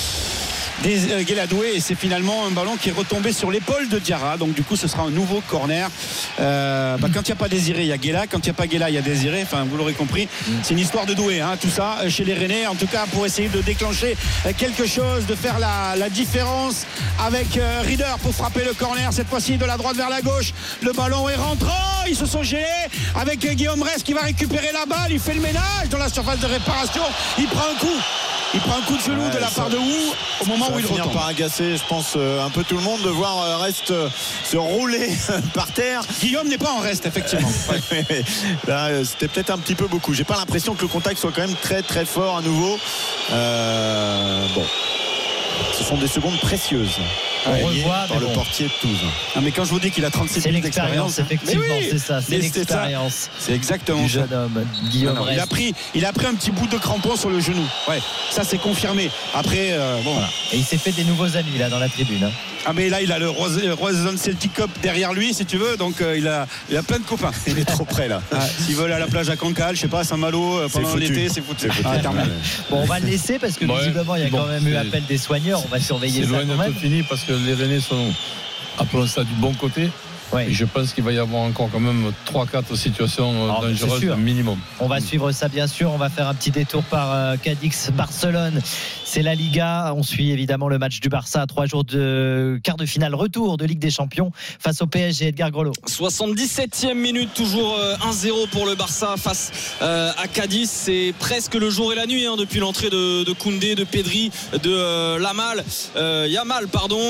Guéladoué et c'est finalement un ballon qui est retombé sur l'épaule de Diarra. Donc du coup ce sera un nouveau corner. Quand il n'y a pas Désiré, il y a Guéla. Quand il n'y a pas Guéla, il y a Désiré. Enfin vous l'aurez compris, c'est une histoire de Doué tout ça chez les Rennais, en tout cas pour essayer de déclencher quelque chose, de faire la différence avec Rieder pour frapper le corner, cette fois-ci de la droite vers la gauche. Le ballon est rentrant, ils se sont gênés avec Guillaume Rest qui va récupérer la balle. Il fait le ménage dans la surface de réparation. Il prend un coup de genou de la part de Wu au moment où il retombe. Par agacer, je pense, un peu tout le monde de voir Rest se rouler par terre. Guillaume n'est pas en reste, effectivement. Là, c'était peut-être un petit peu beaucoup. J'ai pas l'impression que le contact soit quand même très très fort à nouveau. Ce sont des secondes précieuses. On revoit par le portier de Toulouse. Non, mais quand je vous dis qu'il a 37 minutes d'expérience, effectivement, c'est ça, c'est l'expérience. C'est exactement du jeune homme, Guillaume Rest. Il a pris un petit bout de crampon sur le genou. Ouais, ça c'est confirmé. Après, voilà. Et il s'est fait des nouveaux amis là dans la tribune. Mais là il a le Roison Celtic Cup derrière lui si tu veux, donc il a plein de copains. Il est trop près là. S'il veut aller à la plage à Cancale, je sais pas, à Saint-Malo pendant l'été, c'est foutu. Bon, on va le laisser parce que visiblement il y a quand même eu appel des soigneurs. On va surveiller ça. C'est loin d'être fini parce que les Rennais sont appelons ça du bon côté. Ouais. Et je pense qu'il va y avoir encore quand même 3-4 situations dangereuses minimum. On va suivre ça bien sûr. On va faire un petit détour par Cadix Barcelone. C'est la Liga. On suit évidemment le match du Barça à 3 jours de quart de finale retour de Ligue des Champions face au PSG. Edgar Grelot. 77e minute, toujours 1-0 pour le Barça face à Cadiz. C'est presque le jour et la nuit depuis l'entrée de Koundé, de Pedri, de Yamal,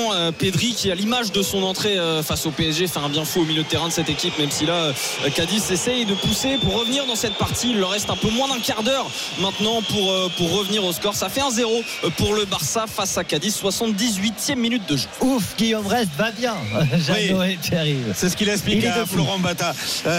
Pedri qui à l'image de son entrée face au PSG fait un bien fou au milieu de terrain de cette équipe, même si là Cadiz essaye de pousser pour revenir dans cette partie. Il leur reste un peu moins d'un quart d'heure maintenant pour revenir au score. Ça fait 1-0 pour le Barça face à Cadiz. 78e minute de jeu. Ouf, Guillaume Rest va bien. Oui, c'est ce qu'il explique à Florent Bata.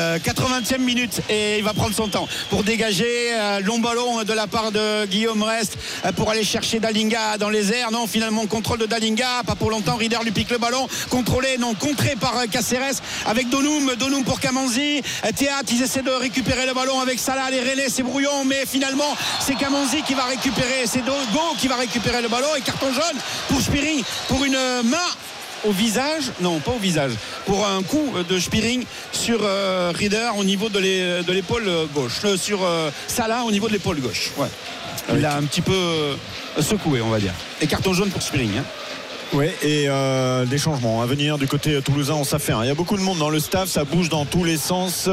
80e minute et il va prendre son temps pour dégager. Long ballon de la part de Guillaume Rest pour aller chercher Dalinga dans les airs. Non, finalement contrôle de Dalinga, pas pour longtemps. Rieder lui pique le ballon, contrôlé, non, contré par Caceres avec Donoum pour Kamanzi. Théâtre, ils essaient de récupérer le ballon avec Salah, les relais, c'est brouillon, mais finalement c'est Kamanzi qui va récupérer, c'est Go qui va récupérer le ballon et carton jaune pour Spiring pour une main au visage, non pas au visage, pour un coup de Spiring sur Rieder au niveau de l'épaule gauche, sur Salah au niveau de l'épaule gauche. Ouais. Il a un petit peu secoué, on va dire. Et carton jaune pour Spiring. Oui, et des changements à venir du côté toulousain, on s'affaire. Il y a beaucoup de monde dans le staff, ça bouge dans tous les sens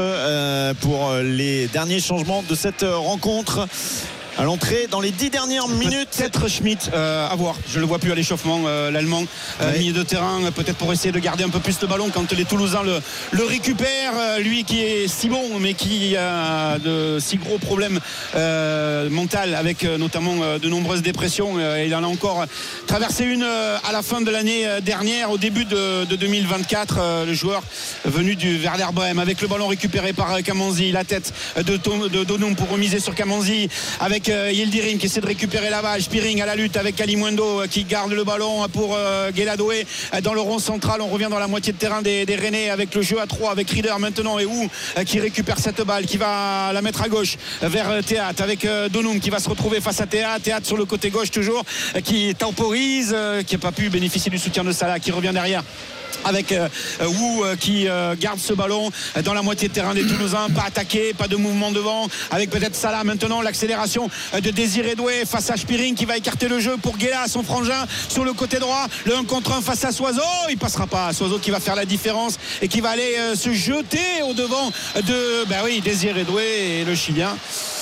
pour les derniers changements de cette rencontre. À l'entrée dans les 10 dernières minutes. Peut-être Schmitt à voir. Je ne le vois plus à l'échauffement, l'Allemand, milieu de terrain, peut-être pour essayer de garder un peu plus le ballon quand les Toulousains le récupèrent. Lui qui est si bon mais qui a de si gros problèmes mentaux avec notamment de nombreuses dépressions. Il en a encore traversé une à la fin de l'année dernière, au début de 2024. Le joueur venu du Werder Brême avec le ballon récupéré par Kamanzi, la tête de Donoum pour remiser sur Kamanzi avec Yildirim qui essaie de récupérer la balle. Spiring à la lutte avec Kalimundo qui garde le ballon pour Guéladoué dans le rond central. On revient dans la moitié de terrain des Rennais avec le jeu à 3 avec Rieder maintenant et Wu qui récupère cette balle, qui va la mettre à gauche vers Théâtre avec Donoum qui va se retrouver face à Théâtre sur le côté gauche toujours, qui temporise, qui n'a pas pu bénéficier du soutien de Salah, qui revient derrière avec Wu qui garde ce ballon dans la moitié de terrain des Toulousains, pas attaqué, pas de mouvement devant, avec peut-être Salah maintenant, l'accélération de Désiré Doué face à Spiring qui va écarter le jeu pour Guéla, son frangin sur le côté droit, le 1 contre 1 face à Soiseau, il passera pas, Soiseau qui va faire la différence et qui va aller se jeter au devant de Désiré Doué, et le Chilien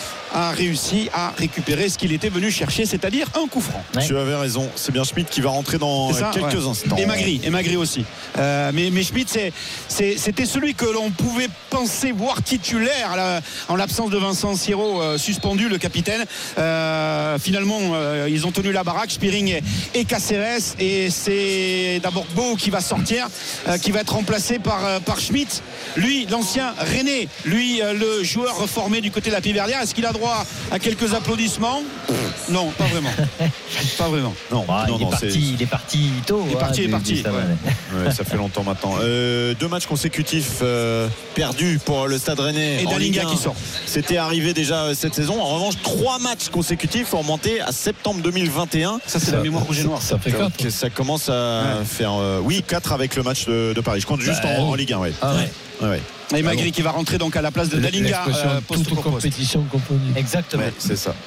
a réussi à récupérer ce qu'il était venu chercher, c'est-à-dire un coup franc. Tu avais raison, c'est bien Schmitt qui va rentrer dans quelques instants. Et Magri aussi. Mais Schmitt, c'était celui que l'on pouvait penser voir titulaire en l'absence de Vincent Siro, suspendu, le capitaine. Finalement, ils ont tenu la baraque, Spiring et Caceres, et c'est d'abord Beau qui va sortir, qui va être remplacé par Schmitt. Lui, l'ancien René, lui, le joueur reformé du côté de la Piverdière. Est-ce qu'il a droit à quelques applaudissements? Non, pas vraiment. Pas vraiment. Non, il est parti tôt. Il est parti. Ouais, ça fait longtemps maintenant. 2 matchs consécutifs perdus pour le Stade Rennais. Et Dalinga qui sort. C'était arrivé déjà cette saison. En revanche, 3 matchs consécutifs ont remonté à septembre 2021. Ça, c'est la mémoire rouge et noire. Ça fait 4. Ça commence à faire 4 avec le match de Paris. Je compte juste en Ligue 1. Ouais. Ah ouais. Ouais. Et Magri qui va rentrer donc à la place de Dalinga, toute compétition confondue. Exactement. Ouais, c'est ça.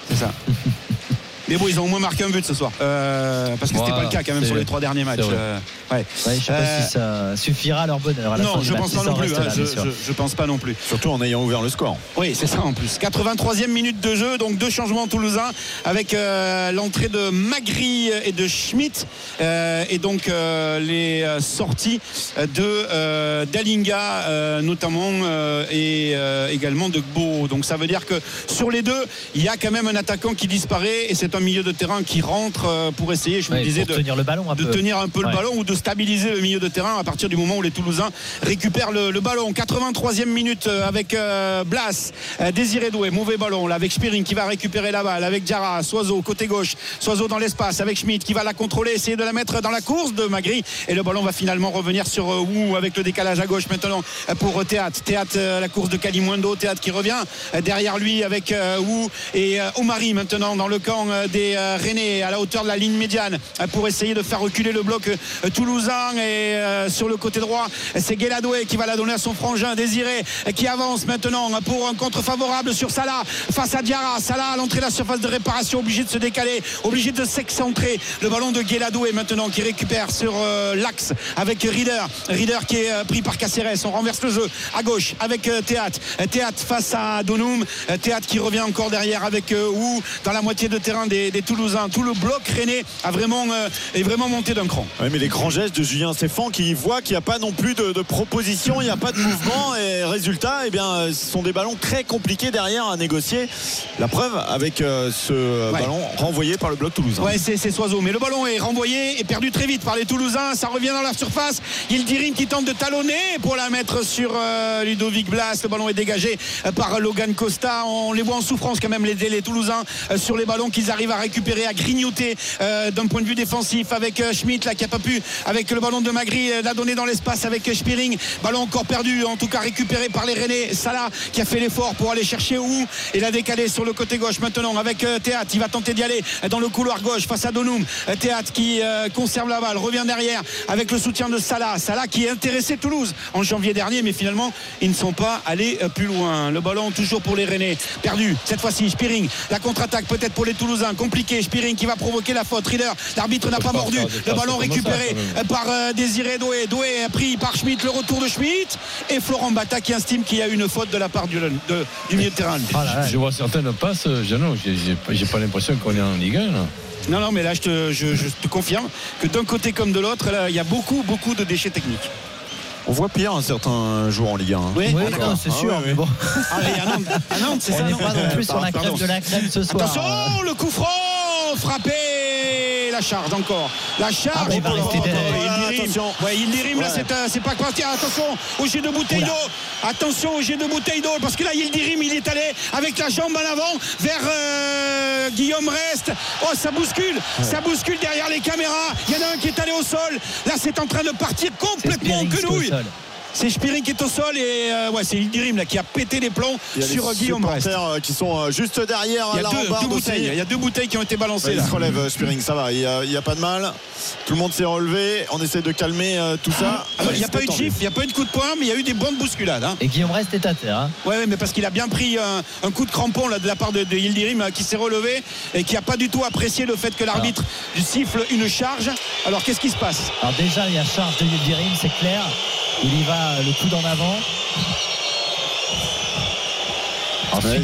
Mais bon, ils ont au moins marqué un but ce soir, parce que c'était pas le cas quand même sur les 3 derniers matchs. Je sais pas si ça suffira à leur bonheur. Non, je pense pas non plus. Je pense pas non plus. Surtout en ayant ouvert le score. Oui, c'est ça en plus. 83e minute de jeu, donc 2 changements toulousains avec l'entrée de Magri et de Schmitt, et donc les sorties de Dalinga notamment, et également de Gbo. Donc ça veut dire que sur les deux, il y a quand même un attaquant qui disparaît, et c'est un milieu de terrain qui rentre pour essayer, je me disais, de tenir le ballon tenir un peu le ballon, ou de stabiliser le milieu de terrain à partir du moment où les Toulousains récupèrent le ballon. 83e minute avec Blas, Désiré Doué, mauvais ballon là avec Spiring qui va récupérer la balle avec Diarra, Soiseau côté gauche, Soiseau dans l'espace avec Schmitt qui va la contrôler, essayer de la mettre dans la course de Magri, et le ballon va finalement revenir sur Wu avec le décalage à gauche maintenant pour Théâtre, la course de Kalimundo, Théâtre qui revient derrière lui avec Wu et Omari maintenant dans le camp des Rennais à la hauteur de la ligne médiane pour essayer de faire reculer le bloc toulousain. Et sur le côté droit, c'est Guéladoué qui va la donner à son frangin Désiré, qui avance maintenant pour un contre favorable sur Salah face à Diarra. Salah à l'entrée de la surface de réparation, obligé de se décaler, obligé de s'excentrer. Le ballon de Guéladoué maintenant qui récupère sur l'axe avec Rieder qui est pris par Caceres. On renverse le jeu à gauche avec Théat face à Donoum. Théat qui revient encore derrière avec Wu dans la moitié de terrain des Toulousains. Tout le bloc rennais est vraiment monté d'un cran. Oui, mais les grands gestes de Julien Stéphane qui voit qu'il n'y a pas non plus de proposition, il n'y a pas de mouvement, et résultat, ce sont des ballons très compliqués derrière à négocier. La preuve avec ce ballon renvoyé par le bloc toulousain. Ouais, c'est Soiseau, mais le ballon est renvoyé et perdu très vite par les Toulousains. Ça revient dans la surface. Yildirim qui tente de talonner pour la mettre sur Ludovic Blas. Le ballon est dégagé par Logan Costa. On les voit en souffrance quand même, les Toulousains, sur les ballons qu'ils arrivent à récupérer, à grignoter d'un point de vue défensif avec Schmitt là, qui n'a pas pu, avec le ballon de Magri, la donner dans l'espace avec Spiring. Ballon encore perdu, en tout cas récupéré par les Rennais. Salah qui a fait l'effort pour aller chercher où et l'a décalé sur le côté gauche maintenant avec Théat. Il va tenter d'y aller dans le couloir gauche face à Donoum. Théat qui conserve la balle, revient derrière avec le soutien de Salah qui est intéressé Toulouse en janvier dernier, mais finalement ils ne sont pas allés plus loin. Le ballon toujours pour les Rennais, perdu cette fois-ci. Spiring, la contre-attaque peut-être pour les Toulousains, compliqué. Spiring qui va provoquer la faute. Rieder, l'arbitre n'a pas mordu. Le ballon récupéré par Désiré Doué. Doué pris par Schmitt, le retour de Schmitt et Florent Bata qui estime qu'il y a une faute de la part du milieu de terrain. Je vois certaines passes, j'ai pas l'impression qu'on est en Ligue 1 là. Non, mais là je te confirme que d'un côté comme de l'autre, là, il y a beaucoup de déchets techniques. On voit pire certains jours en Ligue 1. Oui, d'accord, c'est sûr. Oui. Bon. À Nantes, c'est ça. On n'est pas non plus sur la crème de la crème ce soir. Attention, le coup franc frappé. La charge encore. La charge. Il va rester derrière. Yildirim, là, c'est pas parti. Attention au jet de bouteille d'eau. Attention au jet de bouteille d'eau. Parce que là, Yildirim, il est allé avec la jambe en avant vers Guillaume Rest. Oh, ça bouscule. Ça bouscule derrière les caméras. Il y en a un qui est allé au sol. Là, c'est en train de partir complètement en quenouille. C'est Spiring qui est au sol et c'est Yildirim là qui a pété les plombs sur Guillaume Rest. Qui sont juste derrière la rambarde. Il y a deux bouteilles qui ont été balancées. Il se relève Spiring, ça va, il n'y a pas de mal. Tout le monde s'est relevé. On essaie de calmer tout ça. Alors, il n'y a pas eu de gifle, il n'y a pas eu de coup de poing, mais il y a eu des bonnes bousculades. Et Guillaume Rest est à terre. Ouais, mais parce qu'il a bien pris un coup de crampon là, de la part de Yildirim qui s'est relevé et qui n'a pas du tout apprécié le fait que l'arbitre siffle une charge. Alors qu'est-ce qui se passe? Alors déjà, il y a charge de Yildirim, c'est clair. Il y va le coude en avant. Ensuite,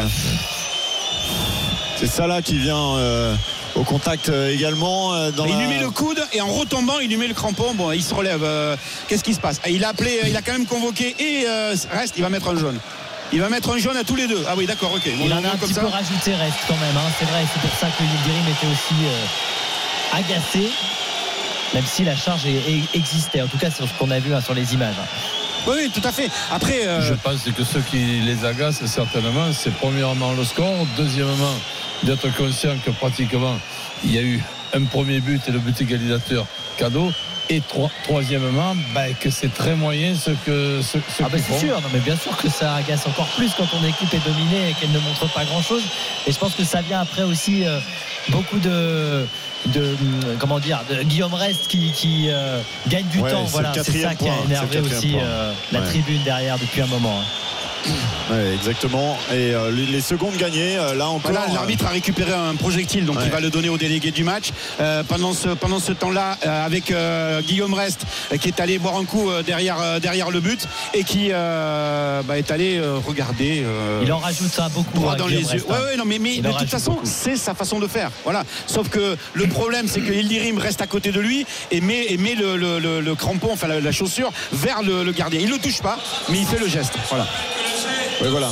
c'est Salah qui vient au contact également. Il lui met le coude et en retombant, il lui met le crampon. Bon, il se relève. Qu'est-ce qui se passe? Il a appelé, il a quand même convoqué et Rest. Il va mettre un jaune. Il va mettre un jaune à tous les deux. Ah oui, d'accord, ok. Il en a un petit peu rajouté Rest quand même. C'est vrai, c'est pour ça que Yildirim était aussi agacé. Même si la charge existait, en tout cas sur ce qu'on a vu sur les images. Oui, tout à fait. Après, je pense que ceux qui les agacent certainement, c'est premièrement le score, deuxièmement d'être conscient que pratiquement il y a eu un premier but et le but égalisateur cadeau. Et troisièmement, que c'est très moyen ce c'est sûr, non, mais bien sûr que ça agace encore plus quand ton équipe est dominée et qu'elle ne montre pas grand chose. Et je pense que ça vient après aussi beaucoup de Guillaume Rest qui gagne du temps. Voilà, c'est ça qui a énervé aussi la tribune derrière depuis un moment. Ouais, exactement. Et les secondes gagnées, là encore. Voilà, l'arbitre a récupéré un projectile, donc il va le donner au délégué du match. Pendant ce temps-là, avec Guillaume Rest qui est allé boire un coup derrière le but et qui est allé regarder. Il en rajoute beaucoup. Droit dans les yeux. Mais de toute façon, c'est sa façon de faire. Voilà. Sauf que le problème, c'est que Yildirim reste à côté de lui et met le crampon, enfin la chaussure, vers le gardien. Il le touche pas, mais il fait le geste. Voilà. Oui, voilà.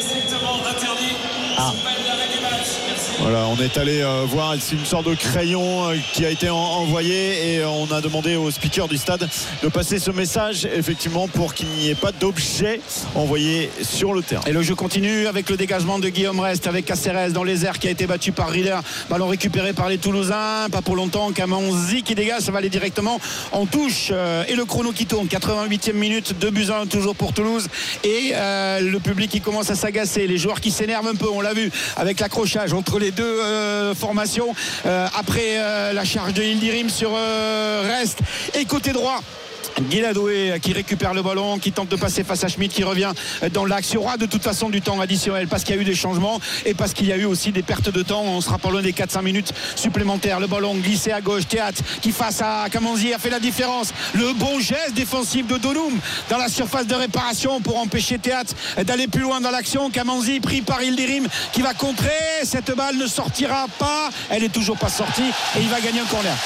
Voilà, on est allé voir, c'est une sorte de crayon qui a été envoyé et on a demandé au speaker du stade de passer ce message effectivement pour qu'il n'y ait pas d'objet envoyé sur le terrain. Et le jeu continue avec le dégagement de Guillaume Rest avec Caceres dans les airs qui a été battu par Rieder. Ballon récupéré par les Toulousains, pas pour longtemps. Kamanzi qui dégage, ça va aller directement en touche et le chrono qui tourne. 88e minute, 2-1 toujours pour Toulouse et le public qui commence à s'agacer, les joueurs qui s'énervent un peu, on l'a vu avec l'accrochage entre les deux formations après la charge de Yildirim sur Rest. Et côté droit, Guiladoué qui récupère le ballon, qui tente de passer face à Schmitt, qui revient dans l'axe. Il y aura de toute façon du temps additionnel parce qu'il y a eu des changements et parce qu'il y a eu aussi des pertes de temps. On sera pas loin des 4-5 minutes supplémentaires. Le ballon glissé à gauche, Théâtre qui face à Kamanzi a fait la différence. Le bon geste défensif de Donum dans la surface de réparation pour empêcher Théâtre d'aller plus loin dans l'action. Kamanzi pris par Yildirim qui va contrer. Cette balle ne sortira pas, elle est toujours pas sortie et il va gagner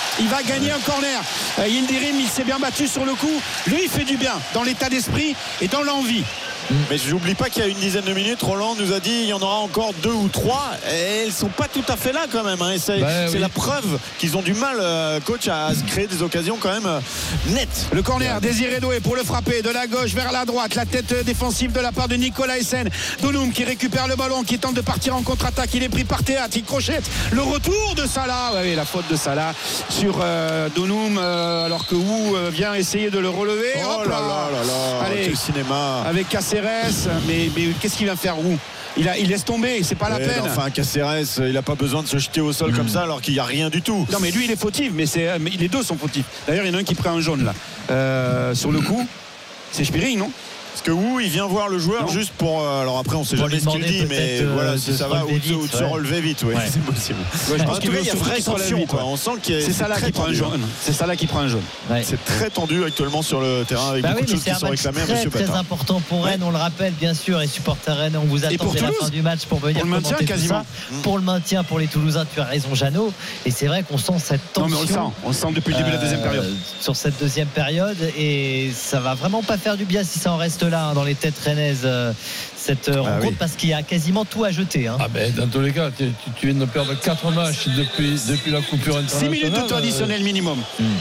un corner. Yildirim, il s'est bien battu sur le coup. Lui, il fait du bien dans l'état d'esprit et dans l'envie. Mais je n'oublie pas qu'il y a une dizaine de minutes, Roland nous a dit il y en aura encore 2 ou 3 et elles ne sont pas tout à fait là quand même, hein. C'est la preuve qu'ils ont du mal, coach, à se créer des occasions quand même nettes. Le corner, Désiré Doué pour le frapper de la gauche vers la droite, la tête défensive de la part de Nicolas Essen. Donum qui récupère le ballon, qui tente de partir en contre-attaque, il est pris par Théâtre, il crochette le retour de Salah. Oui, la faute de Salah sur Donum alors que Wu vient essayer de le relever. Oh là là là là, allez, quel cinéma avec Caceres, mais qu'est-ce qu'il vient faire Wu? Il laisse tomber, c'est pas la peine. Enfin, Caceres, il n'a pas besoin de se jeter au sol comme ça alors qu'il n'y a rien du tout. Non, mais lui, il est fautif, mais les deux sont fautifs. D'ailleurs, il y en a un qui prend un jaune là. Sur le coup, c'est Spiring, non? Parce que Wu, il vient voir le joueur juste pour. Alors après, on ne sait jamais ce qu'il dit, mais voilà, si ça va, ou de se relever vite, oui, c'est possible. Ouais, je pense qu'il y a vraie tension, quoi. On sent qu'il c'est ça là qui prend un jaune. C'est ça là qui prend un jaune. C'est très tendu actuellement sur le terrain avec beaucoup de choses qui sont réclamées à M. Patin. Très important pour Rennes, on le rappelle bien sûr, et supporters Rennes, on vous attend dès la fin du match pour venir commenter tout ça. Pour le maintien, pour les Toulousains, tu as raison, Jeannot. Et c'est vrai qu'on sent cette tension. Non, mais on le sent depuis le début de la deuxième période. Sur cette deuxième période, et ça va vraiment pas faire du bien si ça en reste là dans les têtes rennaises cette rencontre, parce qu'il y a quasiment tout à jeter. Ah ben dans tous les cas, tu viens de perdre 4 matchs depuis la coupure internationale. 6 minutes de temps additionnel minimum.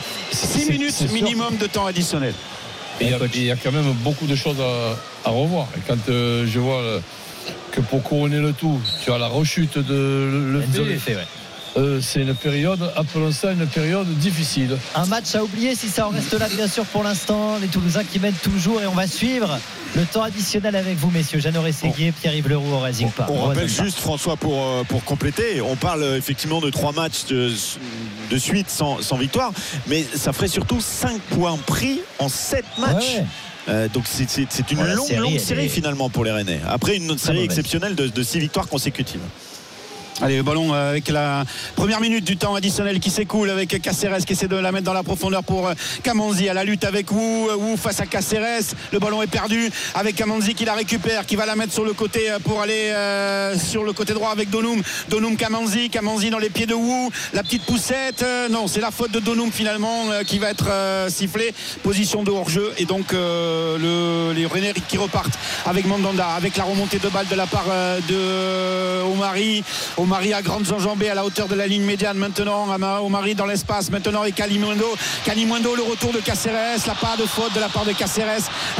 6 minutes minimum de temps additionnel. Et il y a quand même beaucoup de choses à revoir. Et quand je vois que pour couronner le tout, tu as la rechute de l'Effet. C'est une période, appelons ça une période difficile. Un match à oublier si ça en reste là, bien sûr, pour l'instant. Les Toulousains qui mènent toujours, et on va suivre le temps additionnel avec vous, messieurs. Jeannot Rességuier, Pierre-Yves Leroux au Racing Park. On rappelle juste, François, pour compléter, on parle effectivement de 3 matchs de suite sans victoire, mais ça ferait surtout 5 points pris en 7 matchs. Donc c'est une longue série finalement pour les Rennais. Après une série exceptionnelle de 6 victoires consécutives. Allez, le ballon avec la première minute du temps additionnel qui s'écoule avec Caceres qui essaie de la mettre dans la profondeur pour Kamanzi à la lutte avec Wu face à Caceres. Le ballon est perdu avec Kamanzi qui la récupère, qui va la mettre sur le côté pour aller sur le côté droit avec Donum Kamanzi dans les pieds de Wu, la petite poussette, non, c'est la faute de Donum finalement qui va être sifflée, position de hors-jeu, et donc les Rennais qui repartent avec Mandanda, avec la remontée de balle de la part de Omari à grandes enjambées à la hauteur de la ligne médiane maintenant. Omari dans l'espace maintenant avec Kalimundo, le retour de Caceres, la part de faute de la part de Caceres.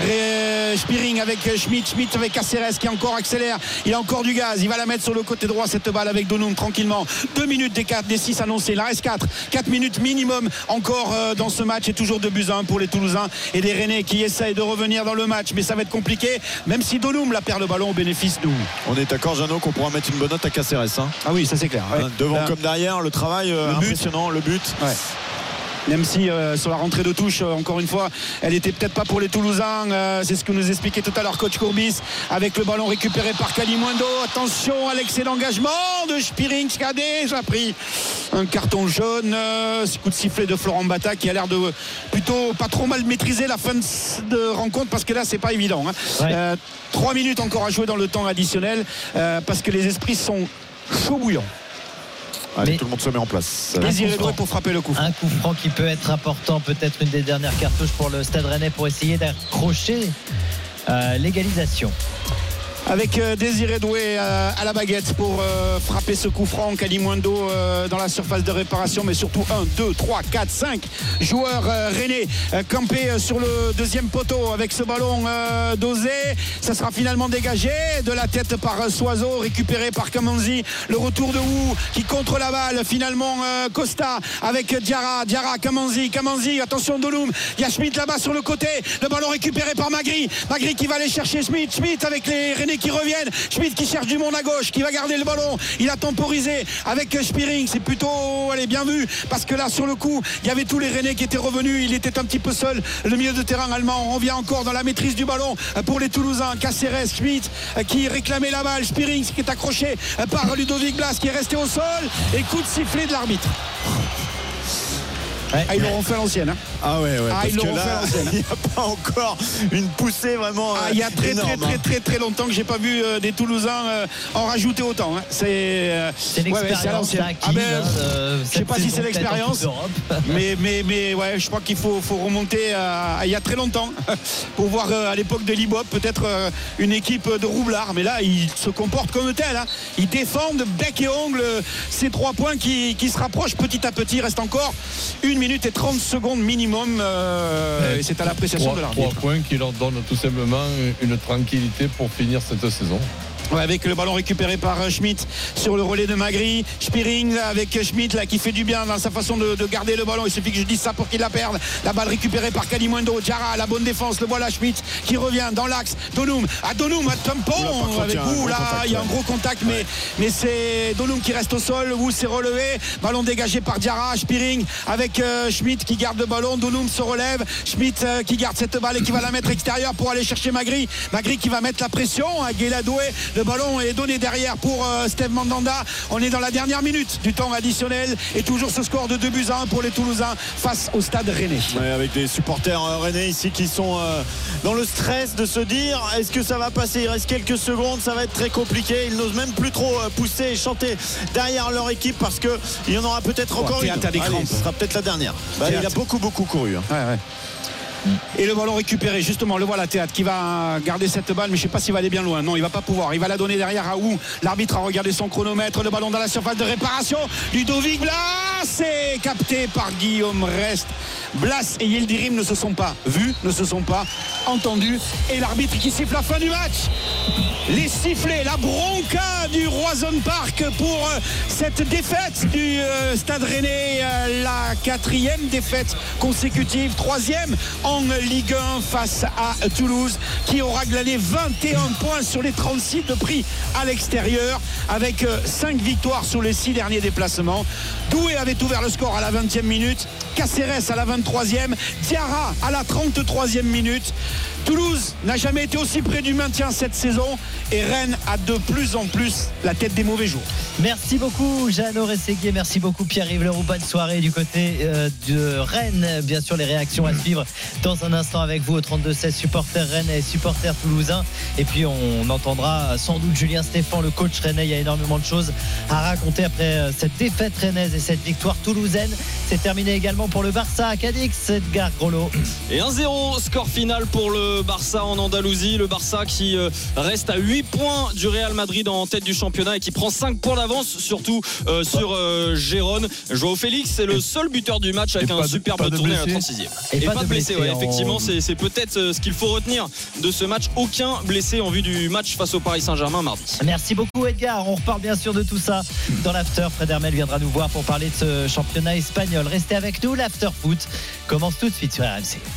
Spiring avec Schmitt avec Caceres qui encore accélère, il a encore du gaz, il va la mettre sur le côté droit cette balle avec Donum tranquillement. 2 minutes des 6 annoncés, il en reste 4 minutes minimum encore dans ce match, et toujours 2-1 pour les Toulousains et les Rennais qui essayent de revenir dans le match, mais ça va être compliqué même si Donum la perd le ballon au bénéfice de Wu. On est d'accord, Jeannot, qu'on pourra mettre une bonne note à Caceres, hein. Ah oui, ça c'est clair. Devant comme derrière, le travail impressionnant, le but. Ouais. Même si sur la rentrée de touche, encore une fois, elle était peut-être pas pour les Toulousains. C'est ce que nous expliquait tout à l'heure coach Courbis, avec le ballon récupéré par Kalimundo. Attention à l'excès d'engagement de Spiring qui a déjà pris un carton jaune. Ce coup de sifflet de Florent Bata qui a l'air de plutôt pas trop mal maîtriser la fin de rencontre, parce que là c'est pas évident. 3 minutes encore à jouer dans le temps additionnel, parce que les esprits sont chauds bouillants. Allez, tout le monde se met en place. Désiré Doué pour frapper le coup franc. Un coup franc qui peut être important, peut-être une des dernières cartouches pour le Stade Rennais pour essayer d'accrocher l'égalisation. Avec Désiré Doué à la baguette pour frapper ce coup franc. Kalimundo dans la surface de réparation, mais surtout 1, 2, 3, 4, 5 joueurs rennais campés sur le deuxième poteau avec ce ballon dosé. Ça sera finalement dégagé de la tête par Soiseau, récupéré par Kamanzi. Le retour de Wu qui contre la balle, finalement Costa avec Diarra, Kamanzi, attention Donum, il y a Schmitt là-bas sur le côté, le ballon récupéré par Magri qui va aller chercher Schmitt avec les Rennais Doué qui reviennent, Schmitt qui cherche du monde à gauche, qui va garder le ballon, il a temporisé avec Spiring, c'est plutôt bien vu, parce que là sur le coup il y avait tous les Rennais qui étaient revenus, il était un petit peu seul, le milieu de terrain allemand. On revient encore dans la maîtrise du ballon pour les Toulousains. Caceres, Schmitt qui réclamait la balle, Spiring qui est accroché par Ludovic Blas qui est resté au sol, et coup de sifflet de l'arbitre. Ils l'auront fait à l'ancienne. Ah ouais, parce ils que l'auront fait à l'ancienne. il n'y a pas encore une poussée vraiment il y a très énorme, très longtemps que j'ai pas vu des Toulousains en rajouter autant. C'est l'expérience acquise. Je sais pas si c'est l'expérience, mais ouais, je crois qu'il faut remonter il y a très longtemps pour voir à l'époque de l'Ibop peut-être une équipe de roublards, mais là ils se comportent comme tel. Ils défendent bec et ongle ces 3 points qui se rapprochent petit à petit. Il reste encore 1 minute et 30 secondes minimum, et c'est à l'appréciation de l'arbitre. 3 points qui leur donnent tout simplement une tranquillité pour finir cette saison. Ouais, avec le ballon récupéré par Schmitt sur le relais de Magri, Spiring avec Schmitt là qui fait du bien dans sa façon de garder le ballon. Il suffit que je dise ça pour qu'il la perde. La balle récupérée par Kalimundo, Diarra, la bonne défense, le voilà Schmitt qui revient dans l'axe. Donum à tampon avec vous là, il y a un gros contact, mais c'est Donum qui reste au sol, où c'est relevé, ballon dégagé par Diarra, Spiring avec Schmitt qui garde le ballon, Donum se relève, Schmitt qui garde cette balle et qui va la mettre extérieure pour aller chercher Magri qui va mettre la pression à Guéladoué. Le ballon est donné derrière pour Steve Mandanda. On est dans la dernière minute du temps additionnel et toujours ce score de 2-1 pour les Toulousains face au Stade Rennais. Ouais, avec des supporters rennais ici qui sont dans le stress de se dire est-ce que ça va passer, il reste quelques secondes, ça va être très compliqué. Ils n'osent même plus trop pousser et chanter derrière leur équipe parce qu'il y en aura peut-être encore une. Allez, ce sera peut-être la dernière. Il a beaucoup couru. Ouais. Et le ballon récupéré, justement, le voilà Théâtre qui va garder cette balle, mais je ne sais pas s'il va aller bien loin. Non, il ne va pas pouvoir. Il va la donner derrière à Ou. L'arbitre a regardé son chronomètre. Le ballon dans la surface de réparation. Ludovic Blas est capté par Guillaume Rest. Blas et Yildirim ne se sont pas vus, ne se sont pas entendus. Et l'arbitre qui siffle la fin du match. Les sifflets, la bronca du Roison Park pour cette défaite du Stade Rennais, la 4e défaite consécutive, 3e en Ligue 1 face à Toulouse, qui aura glané 21 points sur les 36 de prix à l'extérieur, avec 5 victoires sur les 6 derniers déplacements. Doué avait ouvert le score à la 20e minute, Caceres à la 23e, Diarra à la 33e minute. Toulouse n'a jamais été aussi près du maintien cette saison, et Rennes a de plus en plus la tête des mauvais jours. Merci beaucoup Jeannot Rességuier, merci beaucoup Pierre-Yves Leroux. Bonne soirée du côté de Rennes. Bien sûr, les réactions à suivre dans un instant avec vous au 32-16, supporters Rennes et supporters toulousains. Et puis on entendra sans doute Julien Stéphan, le coach rennais. Il y a énormément de choses à raconter après cette défaite rennaise et cette victoire toulousaine. C'est terminé également pour le Barça à Cadix, Edgar Grolot. Et 1-0 score final pour le Barça en Andalousie. Le Barça qui reste à 8 points du Real Madrid en tête du championnat et qui prend 5 points d'avance, surtout sur Gérone. Joao Félix est le seul buteur du match avec un superbe tourné à la 36e. Et pas de blessé, ouais, effectivement, c'est peut-être ce qu'il faut retenir de ce match. Aucun blessé en vue du match face au Paris Saint-Germain mardi. Merci beaucoup Edgar. On reparle bien sûr de tout ça dans l'after. Fred Hermel viendra nous voir pour parler de ce championnat espagnol. Restez avec nous, l'after foot commence tout de suite sur RMC.